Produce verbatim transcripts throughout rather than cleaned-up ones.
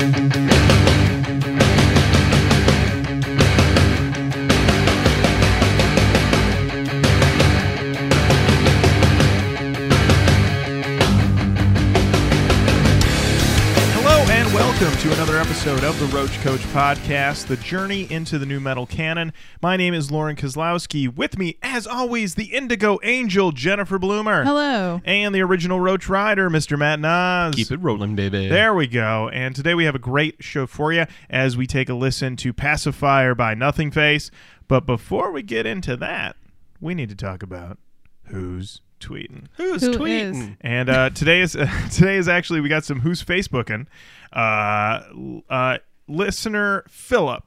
Welcome to another episode of the Roach Coach Podcast, the journey into the new metal canon. My name is Lauren Kozlowski. With me, as always, the Indigo Angel, Jennifer Bloomer. Hello. And the original Roach Rider, Mister Matt Nas. Keep it rolling, baby. There we go. And today we have a great show for you as we take a listen to Pacifier by Nothing Face. But before we get into that, we need to talk about who's tweeting. Who's Who tweeting? is? And uh, today is uh, today is actually we got some who's Facebooking. Uh, uh, listener Philip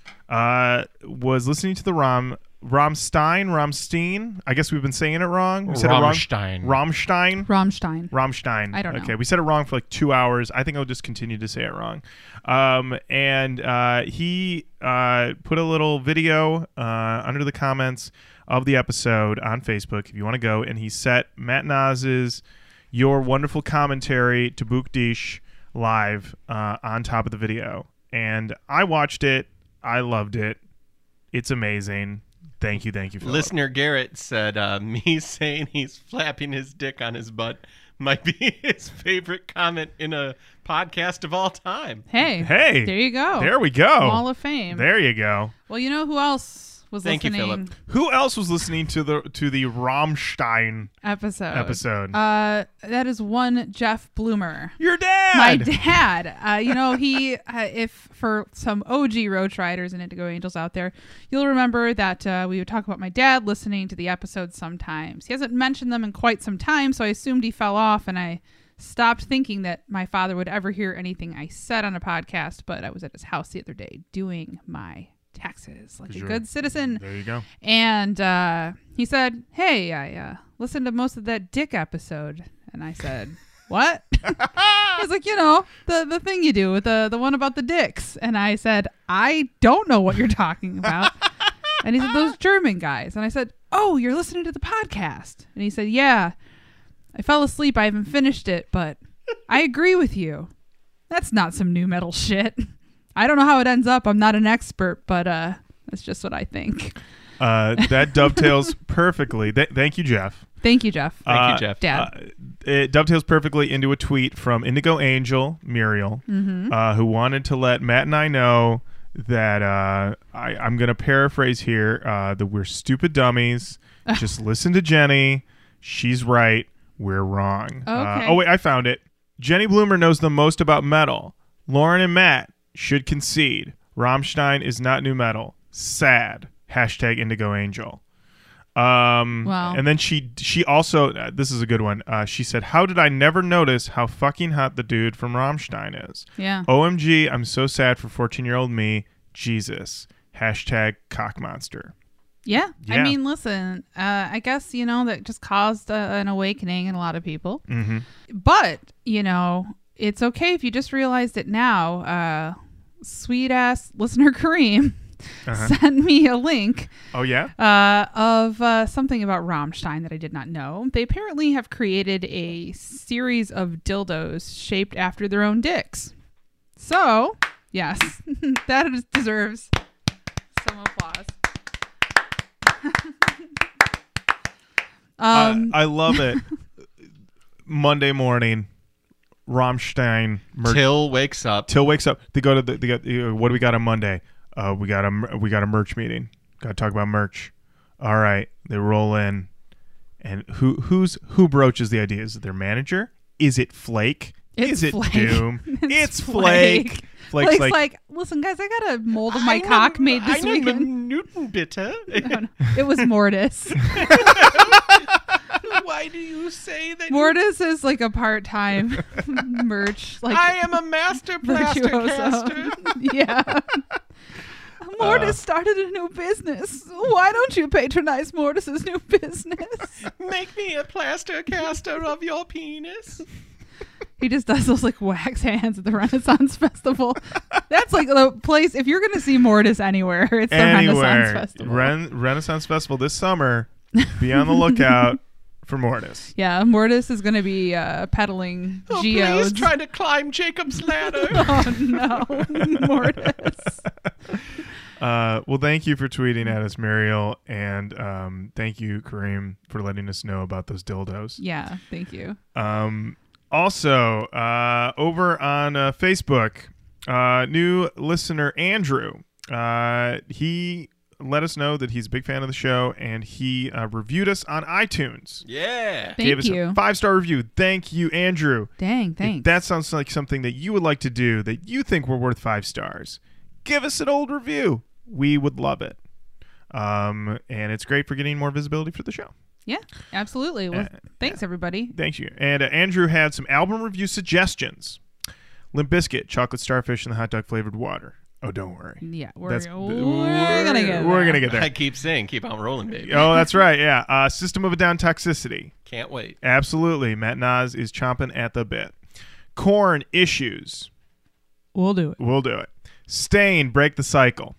uh, was listening to the Rom Rammstein Rammstein. I guess we've been saying it wrong. We said Rammstein. It wrong. Rammstein. Rammstein. Rammstein. I don't know. Okay, we said it wrong for like two hours. I think I'll just continue to say it wrong. Um, and uh, he uh, put a little video uh, under the comments of the episode on Facebook if you want to go, and he set Matt Nas's Your Wonderful Commentary to Bookdish live uh, on top of the video. And I watched it. I loved it. It's amazing. Thank you, thank you, Philip. Listener Garrett said, uh, me saying he's flapping his dick on his butt might be his favorite comment in a podcast of all time. Hey. Hey. There you go. There we go. Wall of Fame. There you go. Well, you know who else was Thank you, listening? Philip. Who else was listening to the to the Rammstein Episode. episode? Uh, that is one Jeff Bloomer. Your dad. My dad. Uh, you know, he, uh, if for some O G Roach Riders and Indigo Angels out there, you'll remember that uh, we would talk about my dad listening to the episodes sometimes. He hasn't mentioned them in quite some time, so I assumed he fell off, and I stopped thinking that my father would ever hear anything I said on a podcast, but I was at his house the other day doing my taxes like a Sure. good citizen. There you go. And uh, he said, hey, I uh, listened to most of that dick episode. And I said, what? He's like, you know, the, the thing you do with the, the one about the dicks. And I said, I don't know what you're talking about. And he said, those German guys. And I said, oh, you're listening to the podcast. And he said, yeah, I fell asleep. I haven't finished it, but I agree with you. That's not some new metal shit. I don't know how it ends up. I'm not an expert, but uh, that's just what I think. Uh, that dovetails perfectly. Th- thank you, Jeff. Thank you, Jeff. Thank Uh, you, Jeff. Dad. Uh, it dovetails perfectly into a tweet from Indigo Angel, Muriel, Mm-hmm. uh, who wanted to let Matt and I know that uh, I, I'm going to paraphrase here, uh, that we're stupid dummies. Just listen to Jenny. She's right. We're wrong. Uh, Okay. oh, wait, I found it. Jenny Bloomer knows the most about metal. Lauren and Matt should concede. Rammstein is not new metal. Sad. Hashtag Indigo Angel. Um, Wow. And then she she also, uh, this is a good one. Uh, she said, how did I never notice how fucking hot the dude from Rammstein is? Yeah. O M G, I'm so sad for fourteen-year-old me. Jesus. Hashtag cockmonster. Yeah. Yeah. I mean, listen, uh, I guess, you know, that just caused uh, an awakening in a lot of people. Mm-hmm. But, you know, it's okay if you just realized it now. Uh, sweet ass listener Kareem Uh-huh. sent me a link Oh, yeah? uh, of uh, something about Rammstein that I did not know. They apparently have created a series of dildos shaped after their own dicks. So, yes, that is- deserves some applause. um, uh, I love it. Monday morning, Rammstein merch. Till wakes up. Till wakes up. They go to the. They got. Uh, what do we got on Monday? Uh, we got a we got a merch meeting. Got to talk about merch. All right. They roll in, and who who's who broaches the idea? Is it their manager? Is it Flake? It's Is it Flake. Doom? It's It's Flake. Flake. Flake's Blake's like, like, listen, guys, I got a mold of my I'm cock a- made this I'm weekend. a Newton bitter. No, no. It was Mortis. Why do you say that? Mortis is like a part-time merch. Like I am a master plaster caster. virtuoso. Yeah. Mortis started a new business. Why don't you patronize Mortis's new business? Make me a plaster caster of your penis. He just does those like wax hands at the Renaissance Festival. That's like the place. If you're going to see Mortis anywhere, it's the anywhere. Renaissance Festival. Ren- Renaissance Festival this summer. Be on the lookout. for Mortis. Yeah, Mortis is going to be uh, peddling Oh, geodes. please try to climb Jacob's ladder. Oh no, Mortis. Uh, well, thank you for tweeting at us, Muriel, and um, thank you, Kareem, for letting us know about those dildos. Yeah, thank you. Um, also, uh, over on uh, Facebook, uh, new listener Andrew, uh, he let us know that he's a big fan of the show, and he uh, reviewed us on iTunes. Yeah. Thank Gave us you. a five-star review. Thank you, Andrew. Dang, If thanks. that sounds like something that you would like to do that you think we're worth five stars, give us an old review. We would love it. Um, and it's great for getting more visibility for the show. Yeah, absolutely. Well, Uh, thanks, everybody. Thank you. And uh, Andrew had some album review suggestions. Limp Bizkit, Chocolate Starfish, and the Hot Dog Flavored Water. Oh, don't worry. Yeah, we're, That's- we're, gonna get We're there. gonna get I there. keep saying, keep on rolling, baby. Oh, that's right. Yeah. Uh, System of a Down, Toxicity. Can't wait. Absolutely. Matt Nas is chomping at the bit. Corn, Issues. We'll do it. We'll do it. Stain, Break the Cycle.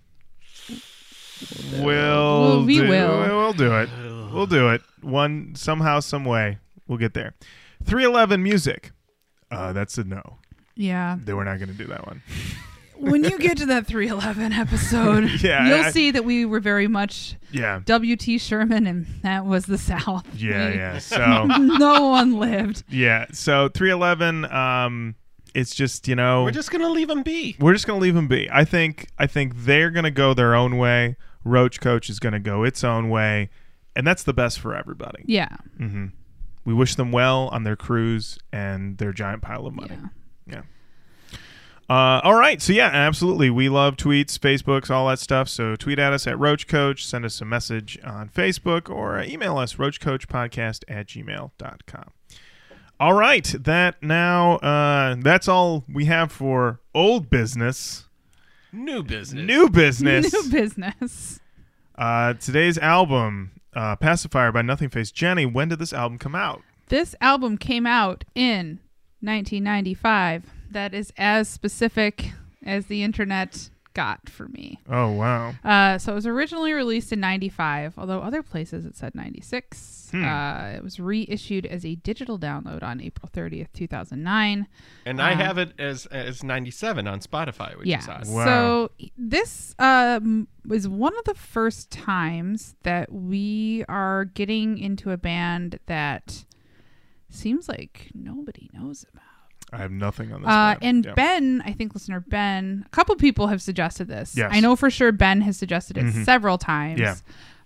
We'll, Well, we do, will. We'll do it. We'll do it. One somehow, some way, we'll get there. three eleven Music. Uh, that's a no. Yeah. They were not going to do that one. When you get to that three eleven episode, Yeah, you'll I- see that we were very much Yeah. W T Sherman, and that was the South. Yeah, We- yeah. So no one lived. yeah. So three eleven. Um, it's just you know We're just gonna leave them be. we're just gonna leave them be. I think I think they're gonna go their own way. Roach Coach is gonna go its own way, and that's the best for everybody. Yeah. hmm We wish them well on their cruise and their giant pile of money. Yeah. Yeah. Uh, all right. So, yeah, absolutely. We love tweets, Facebooks, all that stuff. So tweet at us at Roach Coach. Send us a message on Facebook or uh, email us, roachcoachpodcast at gmail dot com. All right. That now, uh, that's all we have for old business. New business. New business. New business. uh, today's album, uh, Pacifier by Nothing Face. Jenny, when did this album come out? This album came out in nineteen ninety-five. That is as specific as the internet got for me. Oh, wow. Uh, so it was originally released in ninety-five, although other places it said ninety-six. Hmm. Uh, it was reissued as a digital download on April thirtieth, two thousand nine. And I Um, have it as as ninety-seven on Spotify, which yeah. is odd. Wow. So this um, was one of the first times that we are getting into a band that seems like nobody knows about. I have nothing on this. Uh, band. and Yeah. Ben, I think listener Ben, a couple people have suggested this. Yes. I know for sure Ben has suggested it Mhm. several times. Yeah.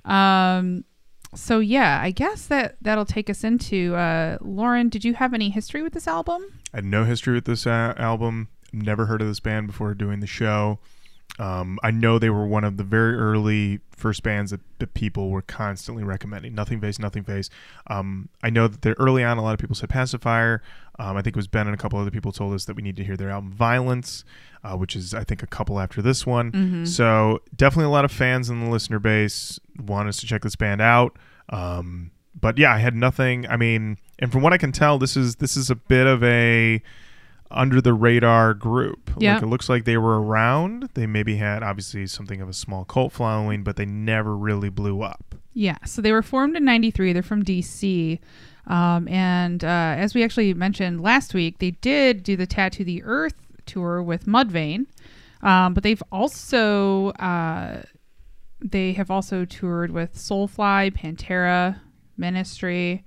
Um, so yeah, I guess that that'll take us into uh, Lauren. Did you have any history with this album? I had no history with this uh, album. Never heard of this band before doing the show. Um, I know they were one of the very early first bands that, that people were constantly recommending. Nothing Face, Nothing Face. Um, I know that they're early on, a lot of people said Pacifier. Um, I think it was Ben and a couple other people told us that we need to hear their album Violence, uh, which is, I think, a couple after this one. Mm-hmm. So definitely a lot of fans in the listener base want us to check this band out. Um, but yeah, I had nothing. I mean, and from what I can tell, this is this is a bit of a under the radar group. Yeah. Like it looks like they were around. They maybe had obviously something of a small cult following, but they never really blew up. Yeah, so they were formed in ninety-three. They're from D C. Um, and uh, as we actually mentioned last week, they did do the Tattoo the Earth tour with Mudvayne. Um, but they've also uh, they have also toured with Soulfly, Pantera, Ministry.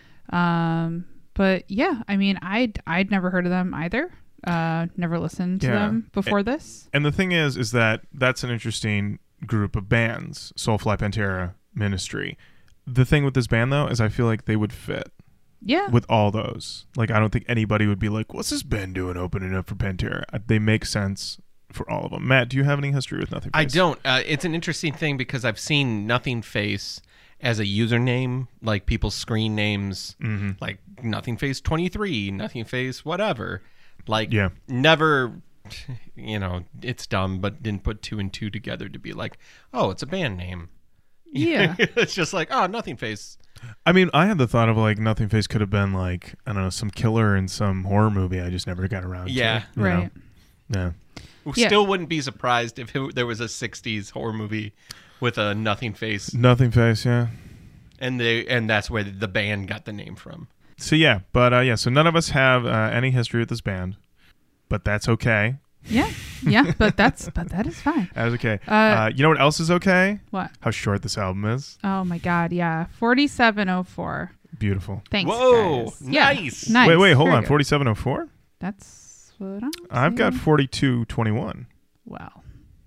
Um, but yeah, I mean, I'd I'd never heard of them either. Uh, never listened to Yeah. them before this. And the thing is, is that that's an interesting group of bands, Soulfly, Pantera, Ministry. The thing with this band, though, is I feel like they would fit Yeah. with all those. Like, I don't think anybody would be like, what's this band doing opening up for Pantera? Uh, They make sense for all of them. Matt, do you have any history with Nothing Face? I don't. Uh, it's an interesting thing because I've seen Nothing Face as a username, like people's screen names, Mm-hmm. like Nothing Face twenty-three, Nothing Face whatever. Like, Yeah. never, you know, it's dumb, but didn't put two and two together to be like, oh, it's a band name. Yeah. It's just like, oh, Nothing Face. I mean, I had the thought of like Nothing Face could have been like, I don't know, some killer in some horror movie. I just never got around Yeah. to. you Right. know? Yeah. Still wouldn't be surprised if it, there was a sixties horror movie with a Nothing Face. Yeah. Nothing Face, yeah. and they and that's where the band got the name from. So yeah, but uh, yeah, so none of us have uh, any history with this band, but that's okay. Yeah, yeah, but that's but that is fine. That's okay. Uh, Uh, you know what else is okay? What? How short this album is. Oh my God, yeah, forty-seven oh four. Beautiful. Thanks. Whoa, guys. Yeah, nice. nice. Wait, wait, hold Very on. good. forty-seven oh four? That's what I'm I've got saying. forty-two twenty-one. Wow,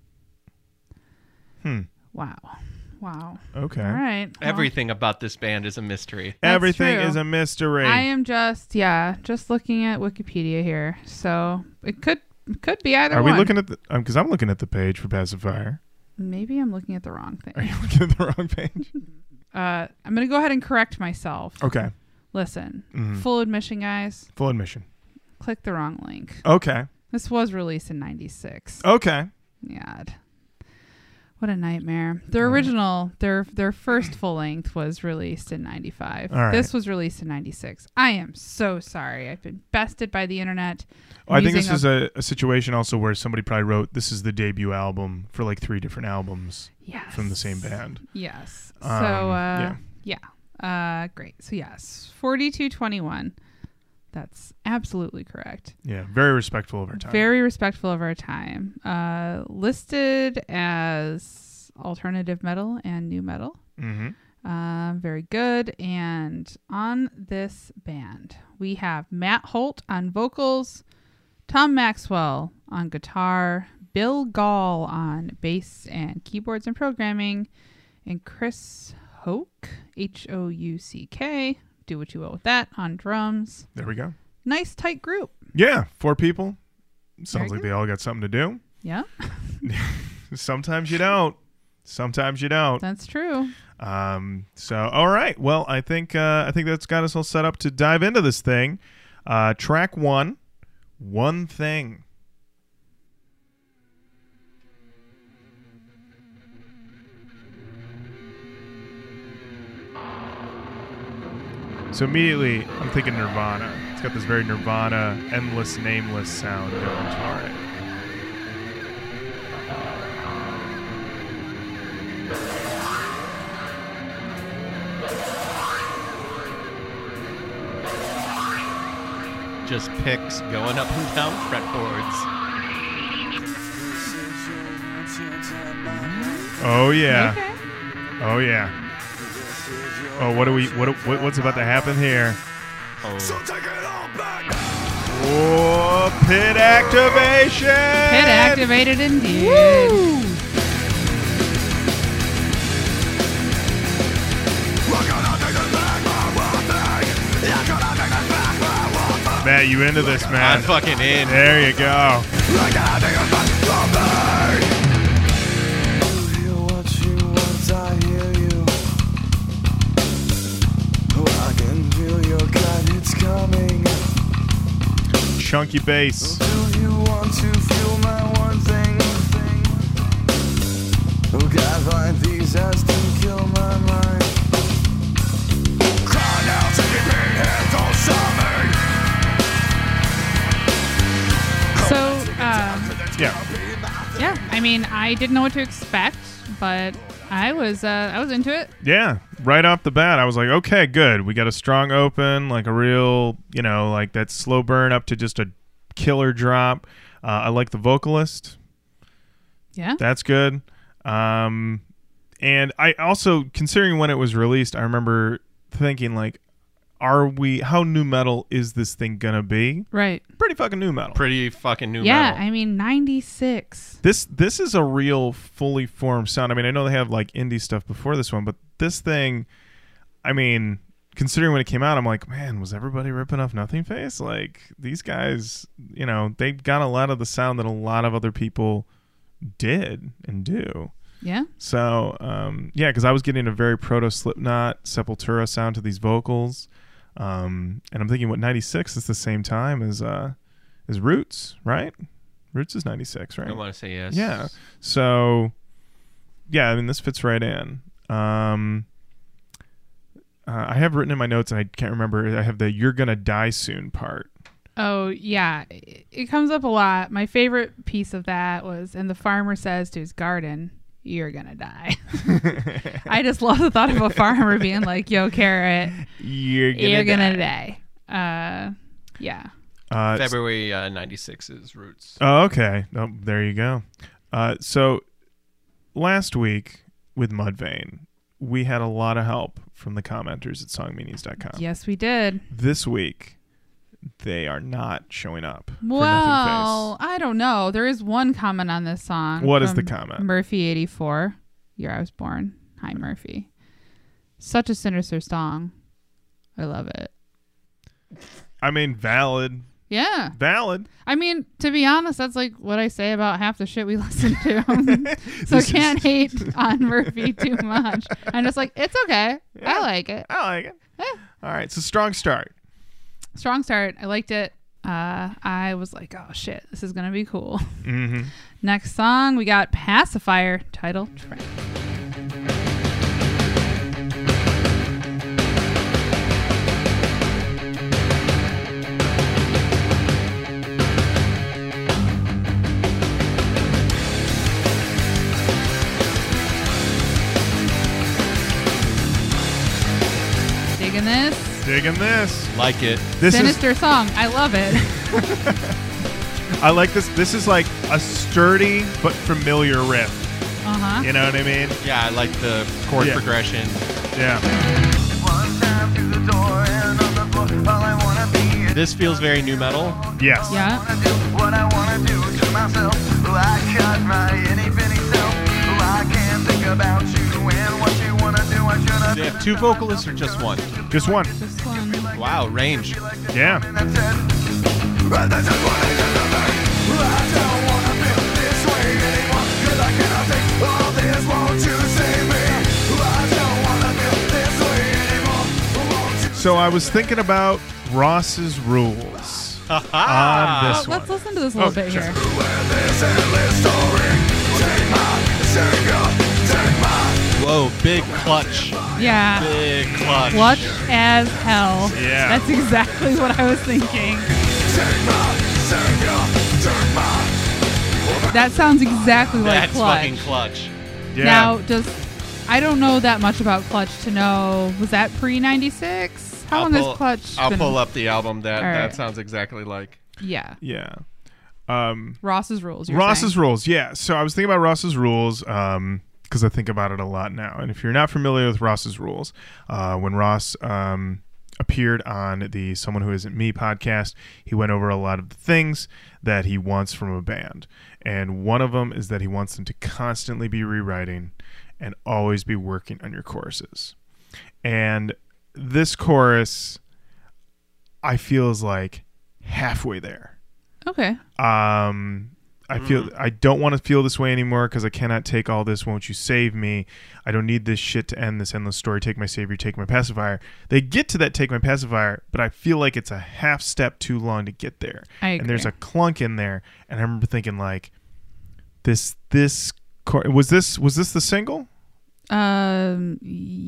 Hmm. wow, wow. Okay. All right. well, Everything about this band is a mystery. That's Everything true. is a mystery. I am just yeah, just looking at Wikipedia here, so it could it could be either Are one. we looking at the... Because I'm looking at the page for Pacifier. Maybe I'm looking at the wrong Are thing. you looking at the wrong page? Uh, I'm gonna go ahead and correct myself. Okay. Listen, Mhm. full admission, guys. Full admission. Click the wrong link. Okay. This was released in ninety-six. Okay. God. What a nightmare. Their All right. original, their their first full length was released in ninety-five. All right. This was released in ninety-six. I am so sorry. I've been bested by the internet. Oh, I think this using is a, a situation also where somebody probably wrote, this is the debut album for like three different albums Yes. from the same band. Yes. Um, so uh yeah. yeah. Uh great. So yes, forty-two twenty-one. That's absolutely correct. Yeah. Very respectful of our time. Very respectful of our time. Uh listed as alternative metal and new metal. Mm-hmm. Uh, very good. And on this band, we have Matt Holt on vocals, Tom Maxwell on guitar, Bill Gall on bass and keyboards and programming, and Chris Hoke, H O U C K, do what you will with that, on drums. There we go. Nice tight group. Yeah. Four people. Sounds Very like good. they all got something to do. Yeah, Sometimes you don't. Sometimes you don't. that's true. Um, so, all right. Well, I think uh, I think that's got us all set up to dive into this thing. Uh, track one, One Thing. So immediately, I'm thinking Nirvana. It's got this very Nirvana, endless, nameless sound going to it. Just picks going up and down fretboards. Oh yeah. Okay. Oh yeah. Oh, what do we? What? what what's about to happen here? Oh, Oh, pit activation! Pit activated indeed. Matt, you into this, I'm man? fucking in. There you go. Chunky bass. Do you want to feel my one thing? Oh God, find these has to kill my mind. Crying out to keep me hands on something. So, um, Yeah. yeah, I mean, I didn't know what to expect, but I was uh, I was into it. Yeah. Right off the bat, I was like, okay, good. We got a strong open, like a real, you know, like that slow burn up to just a killer drop. Uh, I like the vocalist. Yeah. That's good. Um, and I also, considering when it was released, I remember thinking, like, are we, how new metal is this thing gonna be? Right. Pretty fucking new metal. Pretty fucking new Yeah, metal. I mean, ninety-six. This this is a real fully formed sound. I mean, I know they have like indie stuff before this one, but this thing, I mean, considering when it came out, I'm like, man, was everybody ripping off Nothing Face? Like, these guys, you know, they got a lot of the sound that a lot of other people did and do. Yeah. So, um, yeah, because I was getting a very proto Slipknot, Sepultura sound to these vocals. Um, and I'm thinking, what, ninety-six is the same time as uh, as Roots, right? Roots is ninety-six, right? I want to say yes. Yeah. So, yeah, I mean, this fits right in. Um, uh, I have written in my notes, and I can't remember, I have the "You're Gonna Die Soon" part. Oh, yeah. It, it comes up a lot. My favorite piece of that was, and the farmer says to his garden, you're gonna die. I just love the thought of a farmer being like, yo, Carrot, You're gonna you're die. gonna die. Uh, yeah. Uh, February uh, ninety-six's Roots. Oh, okay. Oh, there you go. Uh, so last week with Mudvayne, we had a lot of help from the commenters at song meanings dot com. Yes, we did. This week, they are not showing up. for Well, Nothing I don't know. There is one comment on this song. What is from the comment? Murphy eighty-four, year I was born. Hi, Murphy. Such a sinister song. I love it. Face. I mean, valid. Yeah. Valid. I mean, to be honest, that's like what I say about half the shit we listen to. so This is- can't hate on Murphy too much. I'm just like, it's okay. Yeah. I like it. I like it. Yeah. All right. So strong start. Strong start. I liked it. Uh, I was like, oh shit, this is gonna be cool. Mm-hmm. Next song, we got Pacifier, title track. Digging this. Digging this. Like it. This Sinister song. I love it. is. I like this. This is like a sturdy but familiar riff. Uh-huh. You know what I mean? Yeah, I like the chord Yeah. progression. Yeah. One time through the door and on the floor, all I wanna be is This feels very new metal. Yes. Yeah. wanna do what I wanna do to myself. Oh, I cut my itty bitty self. Oh, I can't think about you and what you wanna do. I should Do they have two vocalists or just one? Just one. This one. Wow, range. Yeah. That's it. But that's just what it is to me. I don't wanna feel this way anymore. 'Cause I cannot take all this. Won't you save me? I don't wanna feel this way anymore. Won't you So I was thinking about Ross's rules on Oh, this one. let's listen to this a little Oh, bit sure. here. this endless story? Take my single, take my Whoa, big clutch. Yeah. Big clutch. Clutch as hell. Yeah. That's exactly what I was thinking. take my single, take my That sounds exactly like That's Clutch. fucking clutch. Yeah. Now, does I don't know that much about Clutch to know. Was that pre ninety-six? How I'll long pull, has Clutch I'll been? pull up the album. That All that right. sounds exactly like. Yeah. yeah. Um, Ross's rules. You're Ross's saying. rules. Yeah. So I was thinking about Ross's rules um, because I think about it a lot now. And if you're not familiar with Ross's rules, uh, when Ross um, appeared on the Someone Who Isn't Me podcast, he went over a lot of the things that he wants from a band. And one of them is that he wants them to constantly be rewriting and always be working on your choruses. And this chorus, I feel, is like halfway there. Okay. Um, I feel I don't want to feel this way anymore because I cannot take all this. Won't you save me? I don't need this shit to end this endless story. Take my savior, take my pacifier. They get to that take my pacifier, but I feel like it's a half step too long to get there. I And there's a agree. clunk in there, and I remember thinking like, this this chor- was this was this the single? Um.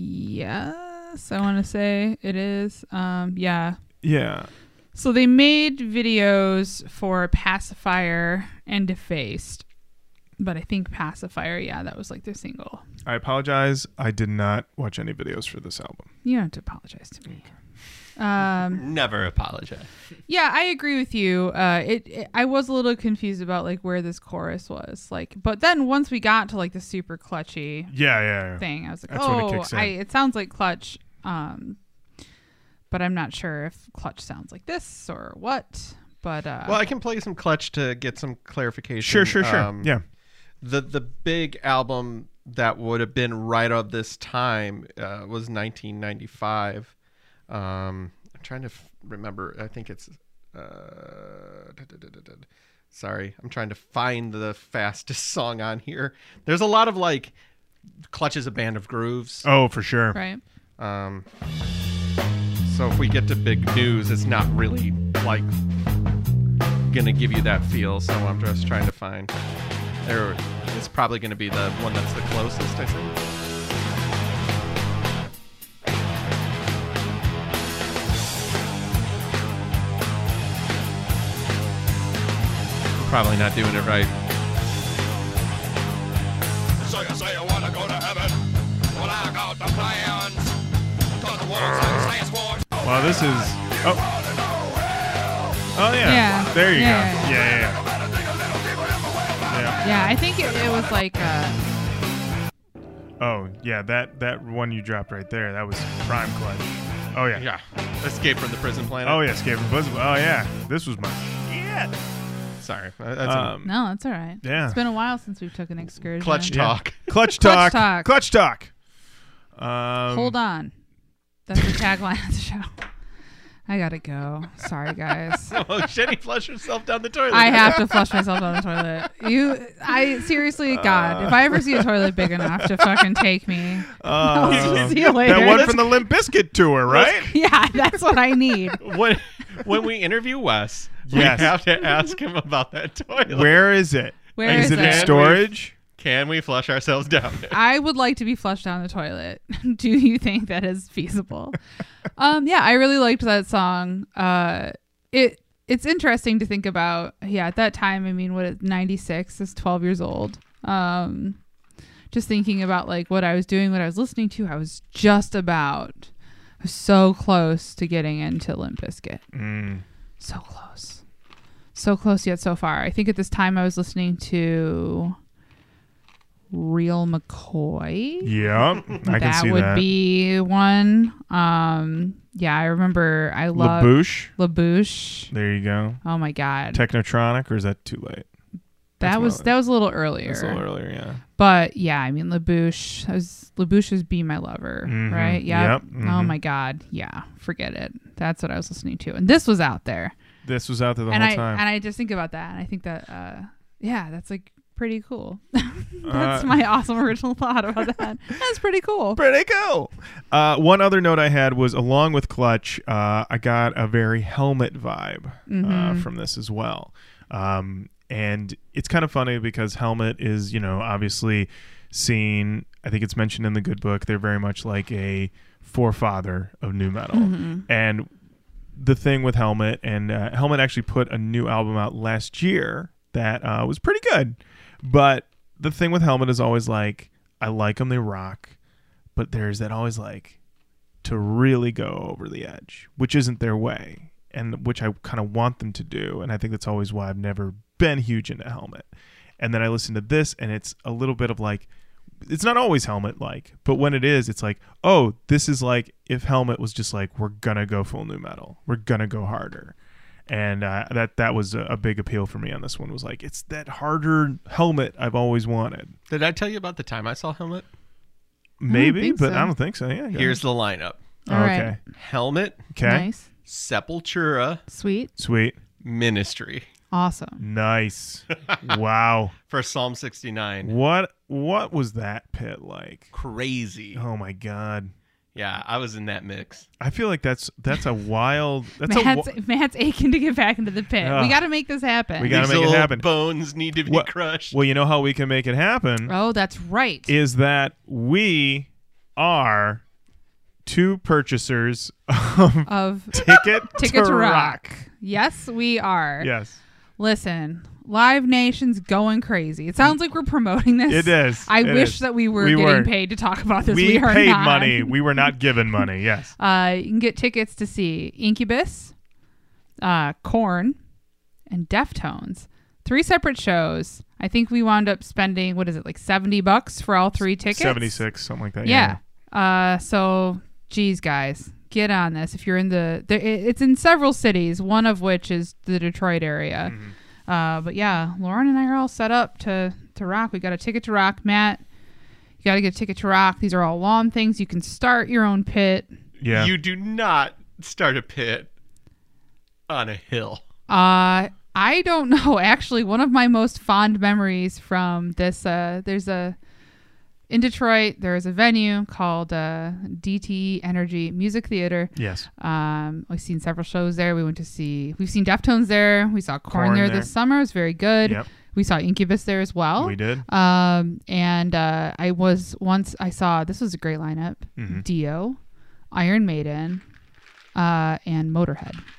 Yes, I want to say it is. Um. Yeah. Yeah. So they made videos for Pacifier and Defaced, but I think Pacifier, yeah, that was like their single. I apologize. I did not watch any videos for this album. You don't have to apologize to me. Um, Never apologize. yeah, I agree with you. Uh, it, it, I was a little confused about like where this chorus was, like, but then once we got to like the super clutchy Yeah, yeah. yeah. thing, I was like, That's when it oh, kicks in. I, it sounds like Clutch. Um, but I'm not sure if Clutch sounds like this or what. But uh, Well, I can play some clutch to get some clarification. Sure, sure, sure. Um, yeah. The the big album that would have been right of this time uh, was nineteen ninety-five. Um, I'm trying to f- remember. I think it's. Uh, da, da, da, da, da. Sorry, I'm trying to find the fastest song on here. There's a lot of like, Clutch is a band of grooves. Oh, for sure. right. Um, so if we get to big news, it's not really like gonna give you that feel. So I'm just trying to find. There, it's probably gonna be the one that's the closest, I think. I'm probably not doing it right. So So you say you wanna go to heaven? Well, I got the plans. Cause the world's like science wars. Well, this is. Oh. Oh yeah. Yeah. There you Yeah, go. yeah, Yeah, yeah, yeah. Yeah. Yeah, I think it, it was like uh Oh yeah, that that one you dropped right there. That was prime clutch. Oh yeah. Yeah. Escape from the Prison Planet. Oh yeah, Escape from Blizzard. Oh yeah, this was my shit. Sorry. Uh, That's a Um, no, that's all right. Yeah. It's been a while since we've took an excursion. clutch Yeah. talk. Clutch Clutch talk. talk. Clutch talk. Um, Hold on. That's the tagline of the show. I gotta go. Sorry, guys. Oh, Jenny flushed herself down the toilet. I have to flush myself down the toilet. You, I seriously, God, if I ever see a toilet big enough to fucking take me, Uh, I'll see you later. that one from the Limp Bizkit tour, right? Yeah, that's what I need. when when we interview Wes, Yes. we have to ask him about that toilet. Where is it? Where is is it in it? storage? Can we flush ourselves down? I would like to be flushed down the toilet. Do you think that is feasible? um, yeah, I really liked that song. Uh, it it's interesting to think about. Yeah, at that time, I mean, what is ninety-six is twelve years old. Um, just thinking about like what I was doing, what I was listening to. I was just about, I was so close to getting into Limp Bizkit. Mm. So close, so close yet so far. I think at this time I was listening to Real McCoy. Yeah, I can that see would that. be one. Um, yeah, I remember. I love LaBouche. LaBouche. There you go. Oh my God, Technotronic, or is that too late? that that's was well- that was a little earlier. That's a little earlier, yeah. But yeah, I mean LaBouche. I was LaBouche's "Be My Lover," Mhm. right? Yeah. Yep. Oh Mhm. my God. Yeah. Forget it. That's what I was listening to, and this was out there. This was out there the and whole I time. and I just think about that, and I think that uh, yeah, that's like pretty cool. That's Uh, my awesome original thought about that. That's pretty cool. Pretty cool. Uh, one other note I had was, along with Clutch, uh, I got a very Helmet vibe uh, Mhm. from this as well. Um, and it's kind of funny because Helmet is, you know, obviously seen, I think it's mentioned in the Good Book, they're very much like a forefather of nu metal. Mhm. And the thing with Helmet, and uh, Helmet actually put a new album out last year that uh, was pretty good. But the thing with Helmet is always like, I like them, they rock, but there's that always like to really go over the edge, which isn't their way, and which I kind of want them to do. And I think that's always why I've never been huge into Helmet. And then I listen to this, and it's a little bit of like, it's not always Helmet like, but when it is, it's like, oh, this is like if Helmet was just like, we're gonna go full nu metal, we're gonna go harder. And uh, that that was a, a big appeal for me on this one. Was like, it's that harder Helmet I've always wanted. Did I tell you about the time I saw Helmet? Maybe, think but so. I don't think so. Yeah. go Here's the lineup. ahead. All okay. right. Helmet, Okay. Nice. Sepultura, Sweet. Sweet. Ministry Awesome. Nice. Wow. for Psalm sixty-nine. What what was that pit like? Crazy. Oh my God. Yeah, I was in that mix. I feel like that's that's a wild. That's a. Matt's, wa- Matt's aching to get back into the pit. Ugh. We got to make this happen. We gotta These make it little happen. Bones need to be What- crushed. Well, you know how we can make it happen Oh, that's right. is that we are two purchasers of of Ticket, Ticket to Rock. Yes, we are. Yes, Listen, Live Nation's going crazy. It sounds like we're promoting this. it is. I It wish is. that we were We getting weren't. paid to talk about this. we, We, are paid not. money. We were not given money. Yes. Uh, you can get tickets to see Incubus, uh, Korn, and Deftones. Three separate shows. I think we wound up spending, what is it, like seventy bucks for all three tickets? seventy-six, something like that. Yeah. Uh, so, geez, guys, get on this. If you're in the, the it- it's in several cities, one of which is the Detroit area. Mhm. Uh, but yeah, Lauren and I are all set up to, to rock. We got a Ticket to Rock. Matt, you got to get a Ticket to Rock. These are all lawn things. You can start your own pit. Yeah. You do not start a pit on a hill. Uh, I don't know. Actually, one of my most fond memories from this, uh, there's a, in Detroit, there is a venue called uh, D T Energy Music Theater. Yes. Um, we've seen several shows there. We went to see, we've seen Deftones there. We saw Korn, Korn there, there. this summer. It was very good. Yep. We saw Incubus there as well. We did. Um, and uh, I was once, I saw, this was a great lineup. Mhm. Dio, Iron Maiden, uh, and Motorhead.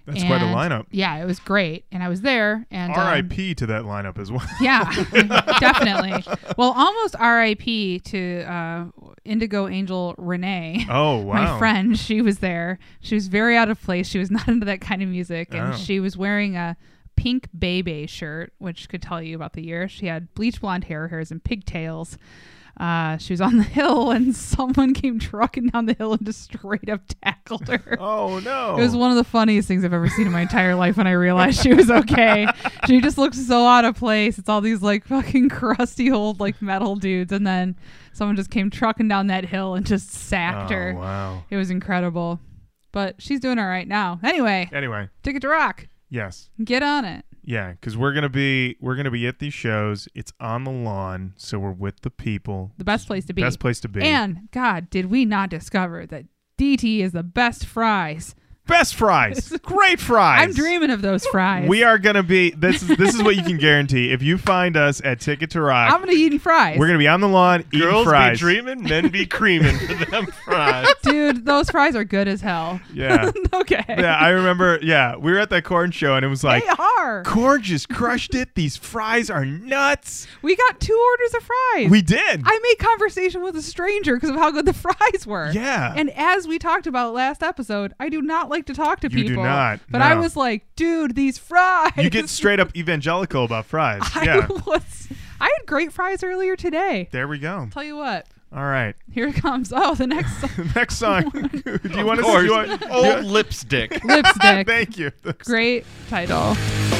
That's quite a And, lineup. Yeah, it was great. And I was there. And R I um, P to that lineup as well. Yeah, definitely. Well, almost R I P to uh, Indigo Angel Renee. Oh, wow. My friend, she was there. She was very out of place. She was not into that kind of music. And Oh. she was wearing a pink Bebe shirt, which could tell you about the year. She had bleach blonde hair, hairs, and pigtails. Uh, she was on the hill, and someone came trucking down the hill and just straight up tackled her. Oh, no. It was one of the funniest things I've ever seen in my entire life when I realized she was okay. She just looked so out of place. It's all these like fucking crusty old like metal dudes, and then someone just came trucking down that hill and just sacked Oh, her. wow. It was incredible. But she's doing all right now. Anyway, Anyway, Ticket to Rock. yes. Get on it. Yeah, because we're gonna be we're gonna be at these shows. It's on the lawn, so we're with the people. The best place to be. Best place to be. And God, did we not discover that D T is the best fries? Best fries. Great fries. I'm dreaming of those fries. We are gonna be. This is this is what you can guarantee. If you find us at Ticket to Rock, I'm gonna eat fries. we're gonna be on the lawn eating Girls fries. be dreaming, men be creaming for them fries. Dude, those fries are good as hell. Yeah. Okay. Yeah, I remember. Yeah, we were at that corn show, and it was like, they are. corn just crushed it. These fries are nuts. We got two orders of fries. We did. I made conversation with a stranger because of how good the fries were. Yeah. And as we talked about last episode, I do not like to talk to You do people. not, But no. I was like, dude, these fries. You get straight up evangelical about fries. I Yeah. was. I had great fries earlier today. There we go. Tell you what. All right. Here it comes. Oh, the next song. Next song. Do you want to Of course, see? You want, old lipstick. Lipstick. Thank you. Great title.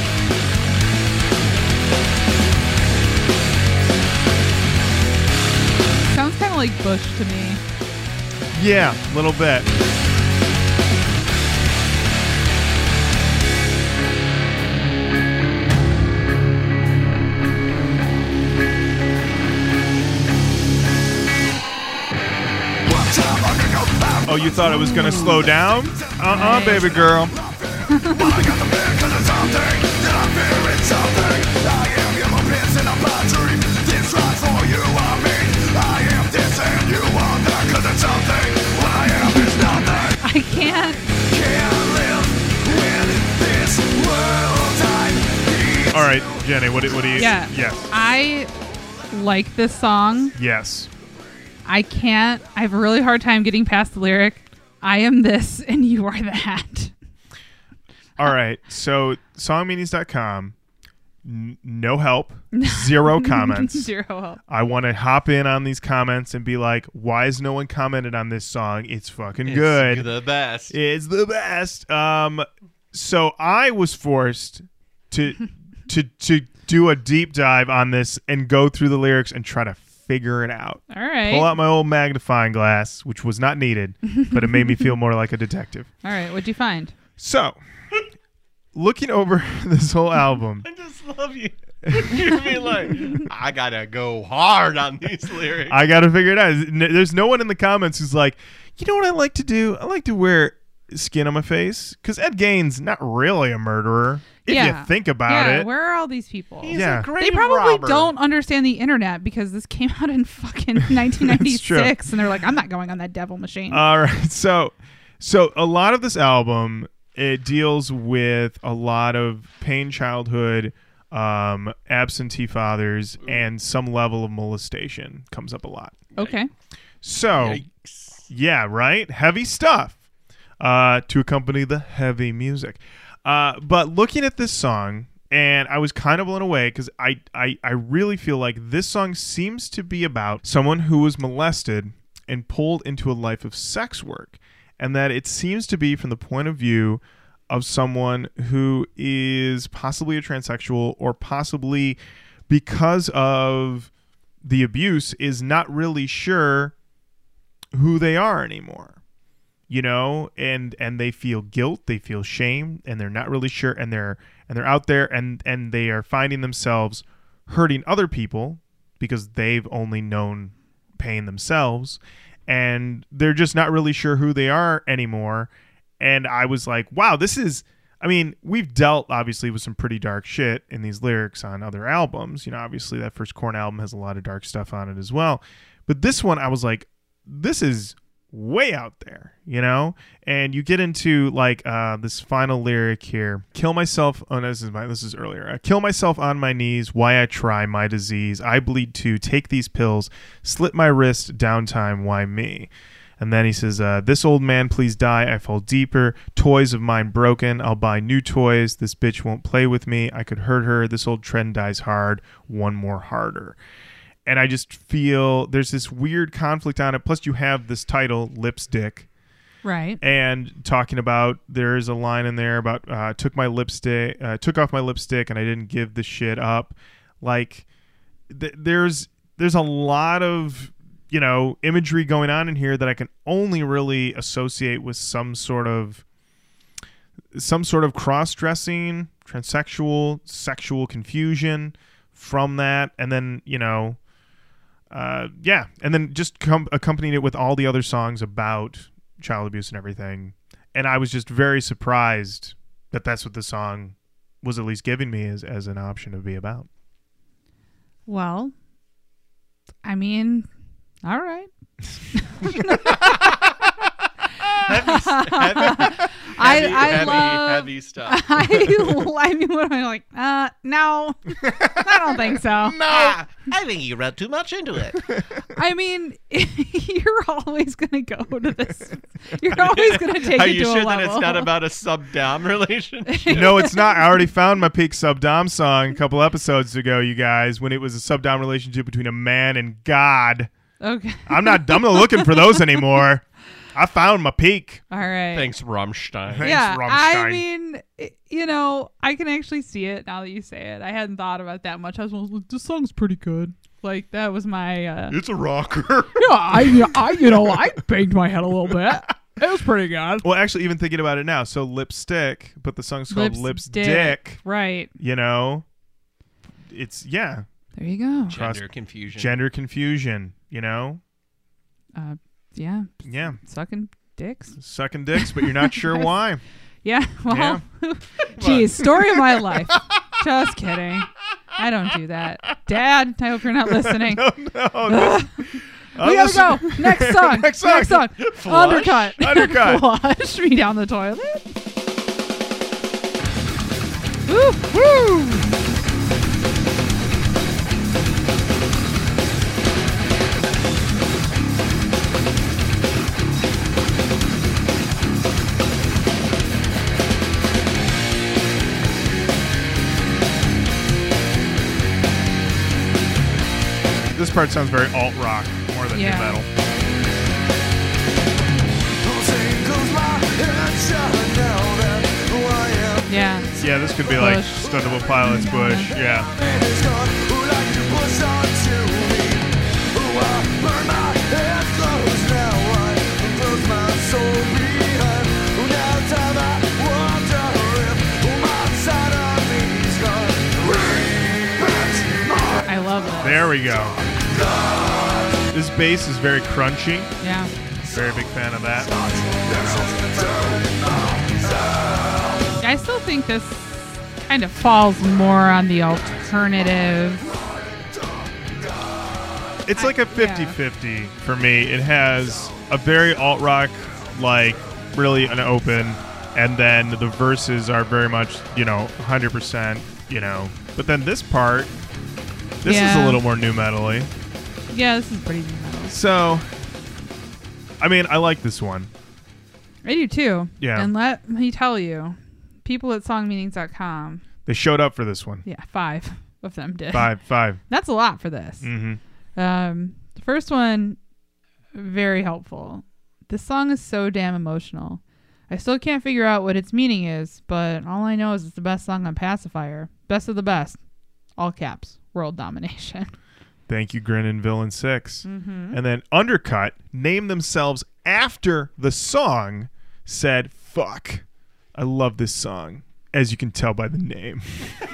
Sounds kind of like Bush to me. Yeah, a little bit. Oh, you thought it was going to slow down? Uh-uh, baby girl. I can't. All right, Jenny, what do, what do you... Yeah. Yes. I like this song. Yes. I can't. I have a really hard time getting past the lyric. I am this and you are that. All right, so song meanings dot com, n- no help, zero comments. Zero help. I want to hop in on these comments and be like, why has no one commented on this song? It's fucking It's good. the best. It's the best. Um, so I was forced to to to do a deep dive on this and go through the lyrics and try to figure it out. All right. Pull out my old magnifying glass, which was not needed, but it made me feel more like a detective. All right. What'd you find? So, looking over this whole album, I just love you. You're being like, I gotta go hard on these lyrics. I got to figure it out. There's no one in the comments who's like, you know what I like to do? I like to wear skin on my face because Ed Gein's not really a murderer if Yeah. you think about yeah, it. where are all these people? He's Yeah. a great They probably robber. don't understand the internet because this came out in fucking nineteen ninety-six, and they're like, "I'm not going on that devil machine." All right, so so a lot of this album it deals with a lot of pain childhood, um, absentee fathers, and some level of molestation comes up a lot. okay. So Yikes. yeah, right, heavy stuff uh, to accompany the heavy music. Uh, but looking at this song, and I was kind of blown away because I, I I really feel like this song seems to be about someone who was molested and pulled into a life of sex work, and that it seems to be from the point of view of someone who is possibly a transsexual or possibly because of the abuse is not really sure who they are anymore. You know, and and they feel guilt, they feel shame, and they're not really sure, and they're and they're out there and and they are finding themselves hurting other people because they've only known pain themselves, and they're just not really sure who they are anymore. And I was like, wow, this is I mean, we've dealt obviously with some pretty dark shit in these lyrics on other albums. You know, obviously that first Korn album has a lot of dark stuff on it as well. But this one I was like, this is way out there, you know? And you get into like uh, this final lyric here. Kill myself. Oh, no, this is my, this is earlier. Uh, Kill myself on my knees. Why I try my disease. I bleed too. Take these pills. Slit my wrist. Downtime. Why me? And then he says, uh, this old man, please die. I fall deeper. Toys of mine broken. I'll buy new toys. This bitch won't play with me. I could hurt her. This old trend dies hard. One more harder. And I just feel there's this weird conflict on it. Plus, you have this title, Lipstick. Right. And talking about, there's a line in there about, uh, took my lipstick, uh, took off my lipstick, and I didn't give the shit up. Like, th- there's there's a lot of, you know, imagery going on in here that I can only really associate with some sort of some sort of cross-dressing, transsexual, sexual confusion from that, and then, you know, uh, yeah, and then just com- accompanied it with all the other songs about child abuse and everything. And I was just very surprised that that's what the song was at least giving me as, as an option to be about. Well, I mean, all right. heavy, heavy, I, heavy, I heavy, love heavy stuff. I, I mean, what am I like? Uh, no, I don't think so. No, I think you read too much into it. I mean, you're always going to go to this. You're always going to take Are it you to sure a that level. it's not about a sub-dom relationship? No, it's not. I already found my peak sub-dom song a couple episodes ago, you guys, when it was a sub-dom relationship between a man and God. Okay. I'm not, I'm not looking for those anymore. I found my peak. All right. Thanks, Rammstein. Thanks, Yeah, Rammstein. I mean, it- you know, I can actually see it now that you say it. I hadn't thought about it that much. I was like, this song's pretty good. Like, that was my... Uh, It's a rocker. yeah, I, I, you know, I banged my head a little bit. It was pretty good. Well, actually, even thinking about it now, so Lipstick, but the song's called Lipstick. Lipstick. Right. You know, it's, yeah, There you go. Gender confusion. gender confusion, you know? Uh, yeah. Yeah. Sucking dicks. Sucking dicks, but you're not sure why. Yeah. Well, geez, story of my life. Just kidding. I don't do that. Dad, I hope you're not listening. No, no. This, We gotta go. Next song. Next song. Next song. Flush. Undercut. Undercut. Flush me down the toilet. Woo! Woo! This part sounds very alt rock more than Yeah. new metal. Yeah. Yeah, this could be like Bush. Stone Temple Pilots, Bush. Yeah. I love it. There we go. This bass is very crunchy. Yeah. Very big fan of that. I still think this kind of falls more on the alternative. It's like a yeah. fifty-fifty for me. It has a very alt-rock, like, really an open, and then the verses are very much, you know, one hundred percent, you know. But then this part, this is Yeah. a little more new metal-y. Yeah, this is pretty new metal. So, I mean, I like this one. I do too. Yeah. And let me tell you, people at song meanings dot com, They showed up for this one. yeah, five of them did. Five, five. That's a lot for this. Mm-hmm. Um, the first one, very helpful. This song is so damn emotional. I still can't figure out what its meaning is, but all I know is it's the best song on Pacifier. Best of the best. All caps. World domination. Thank you, Grin and Villain Six. Mm-hmm. And then Undercut named themselves after the song, said, fuck, I love this song, as you can tell by the name.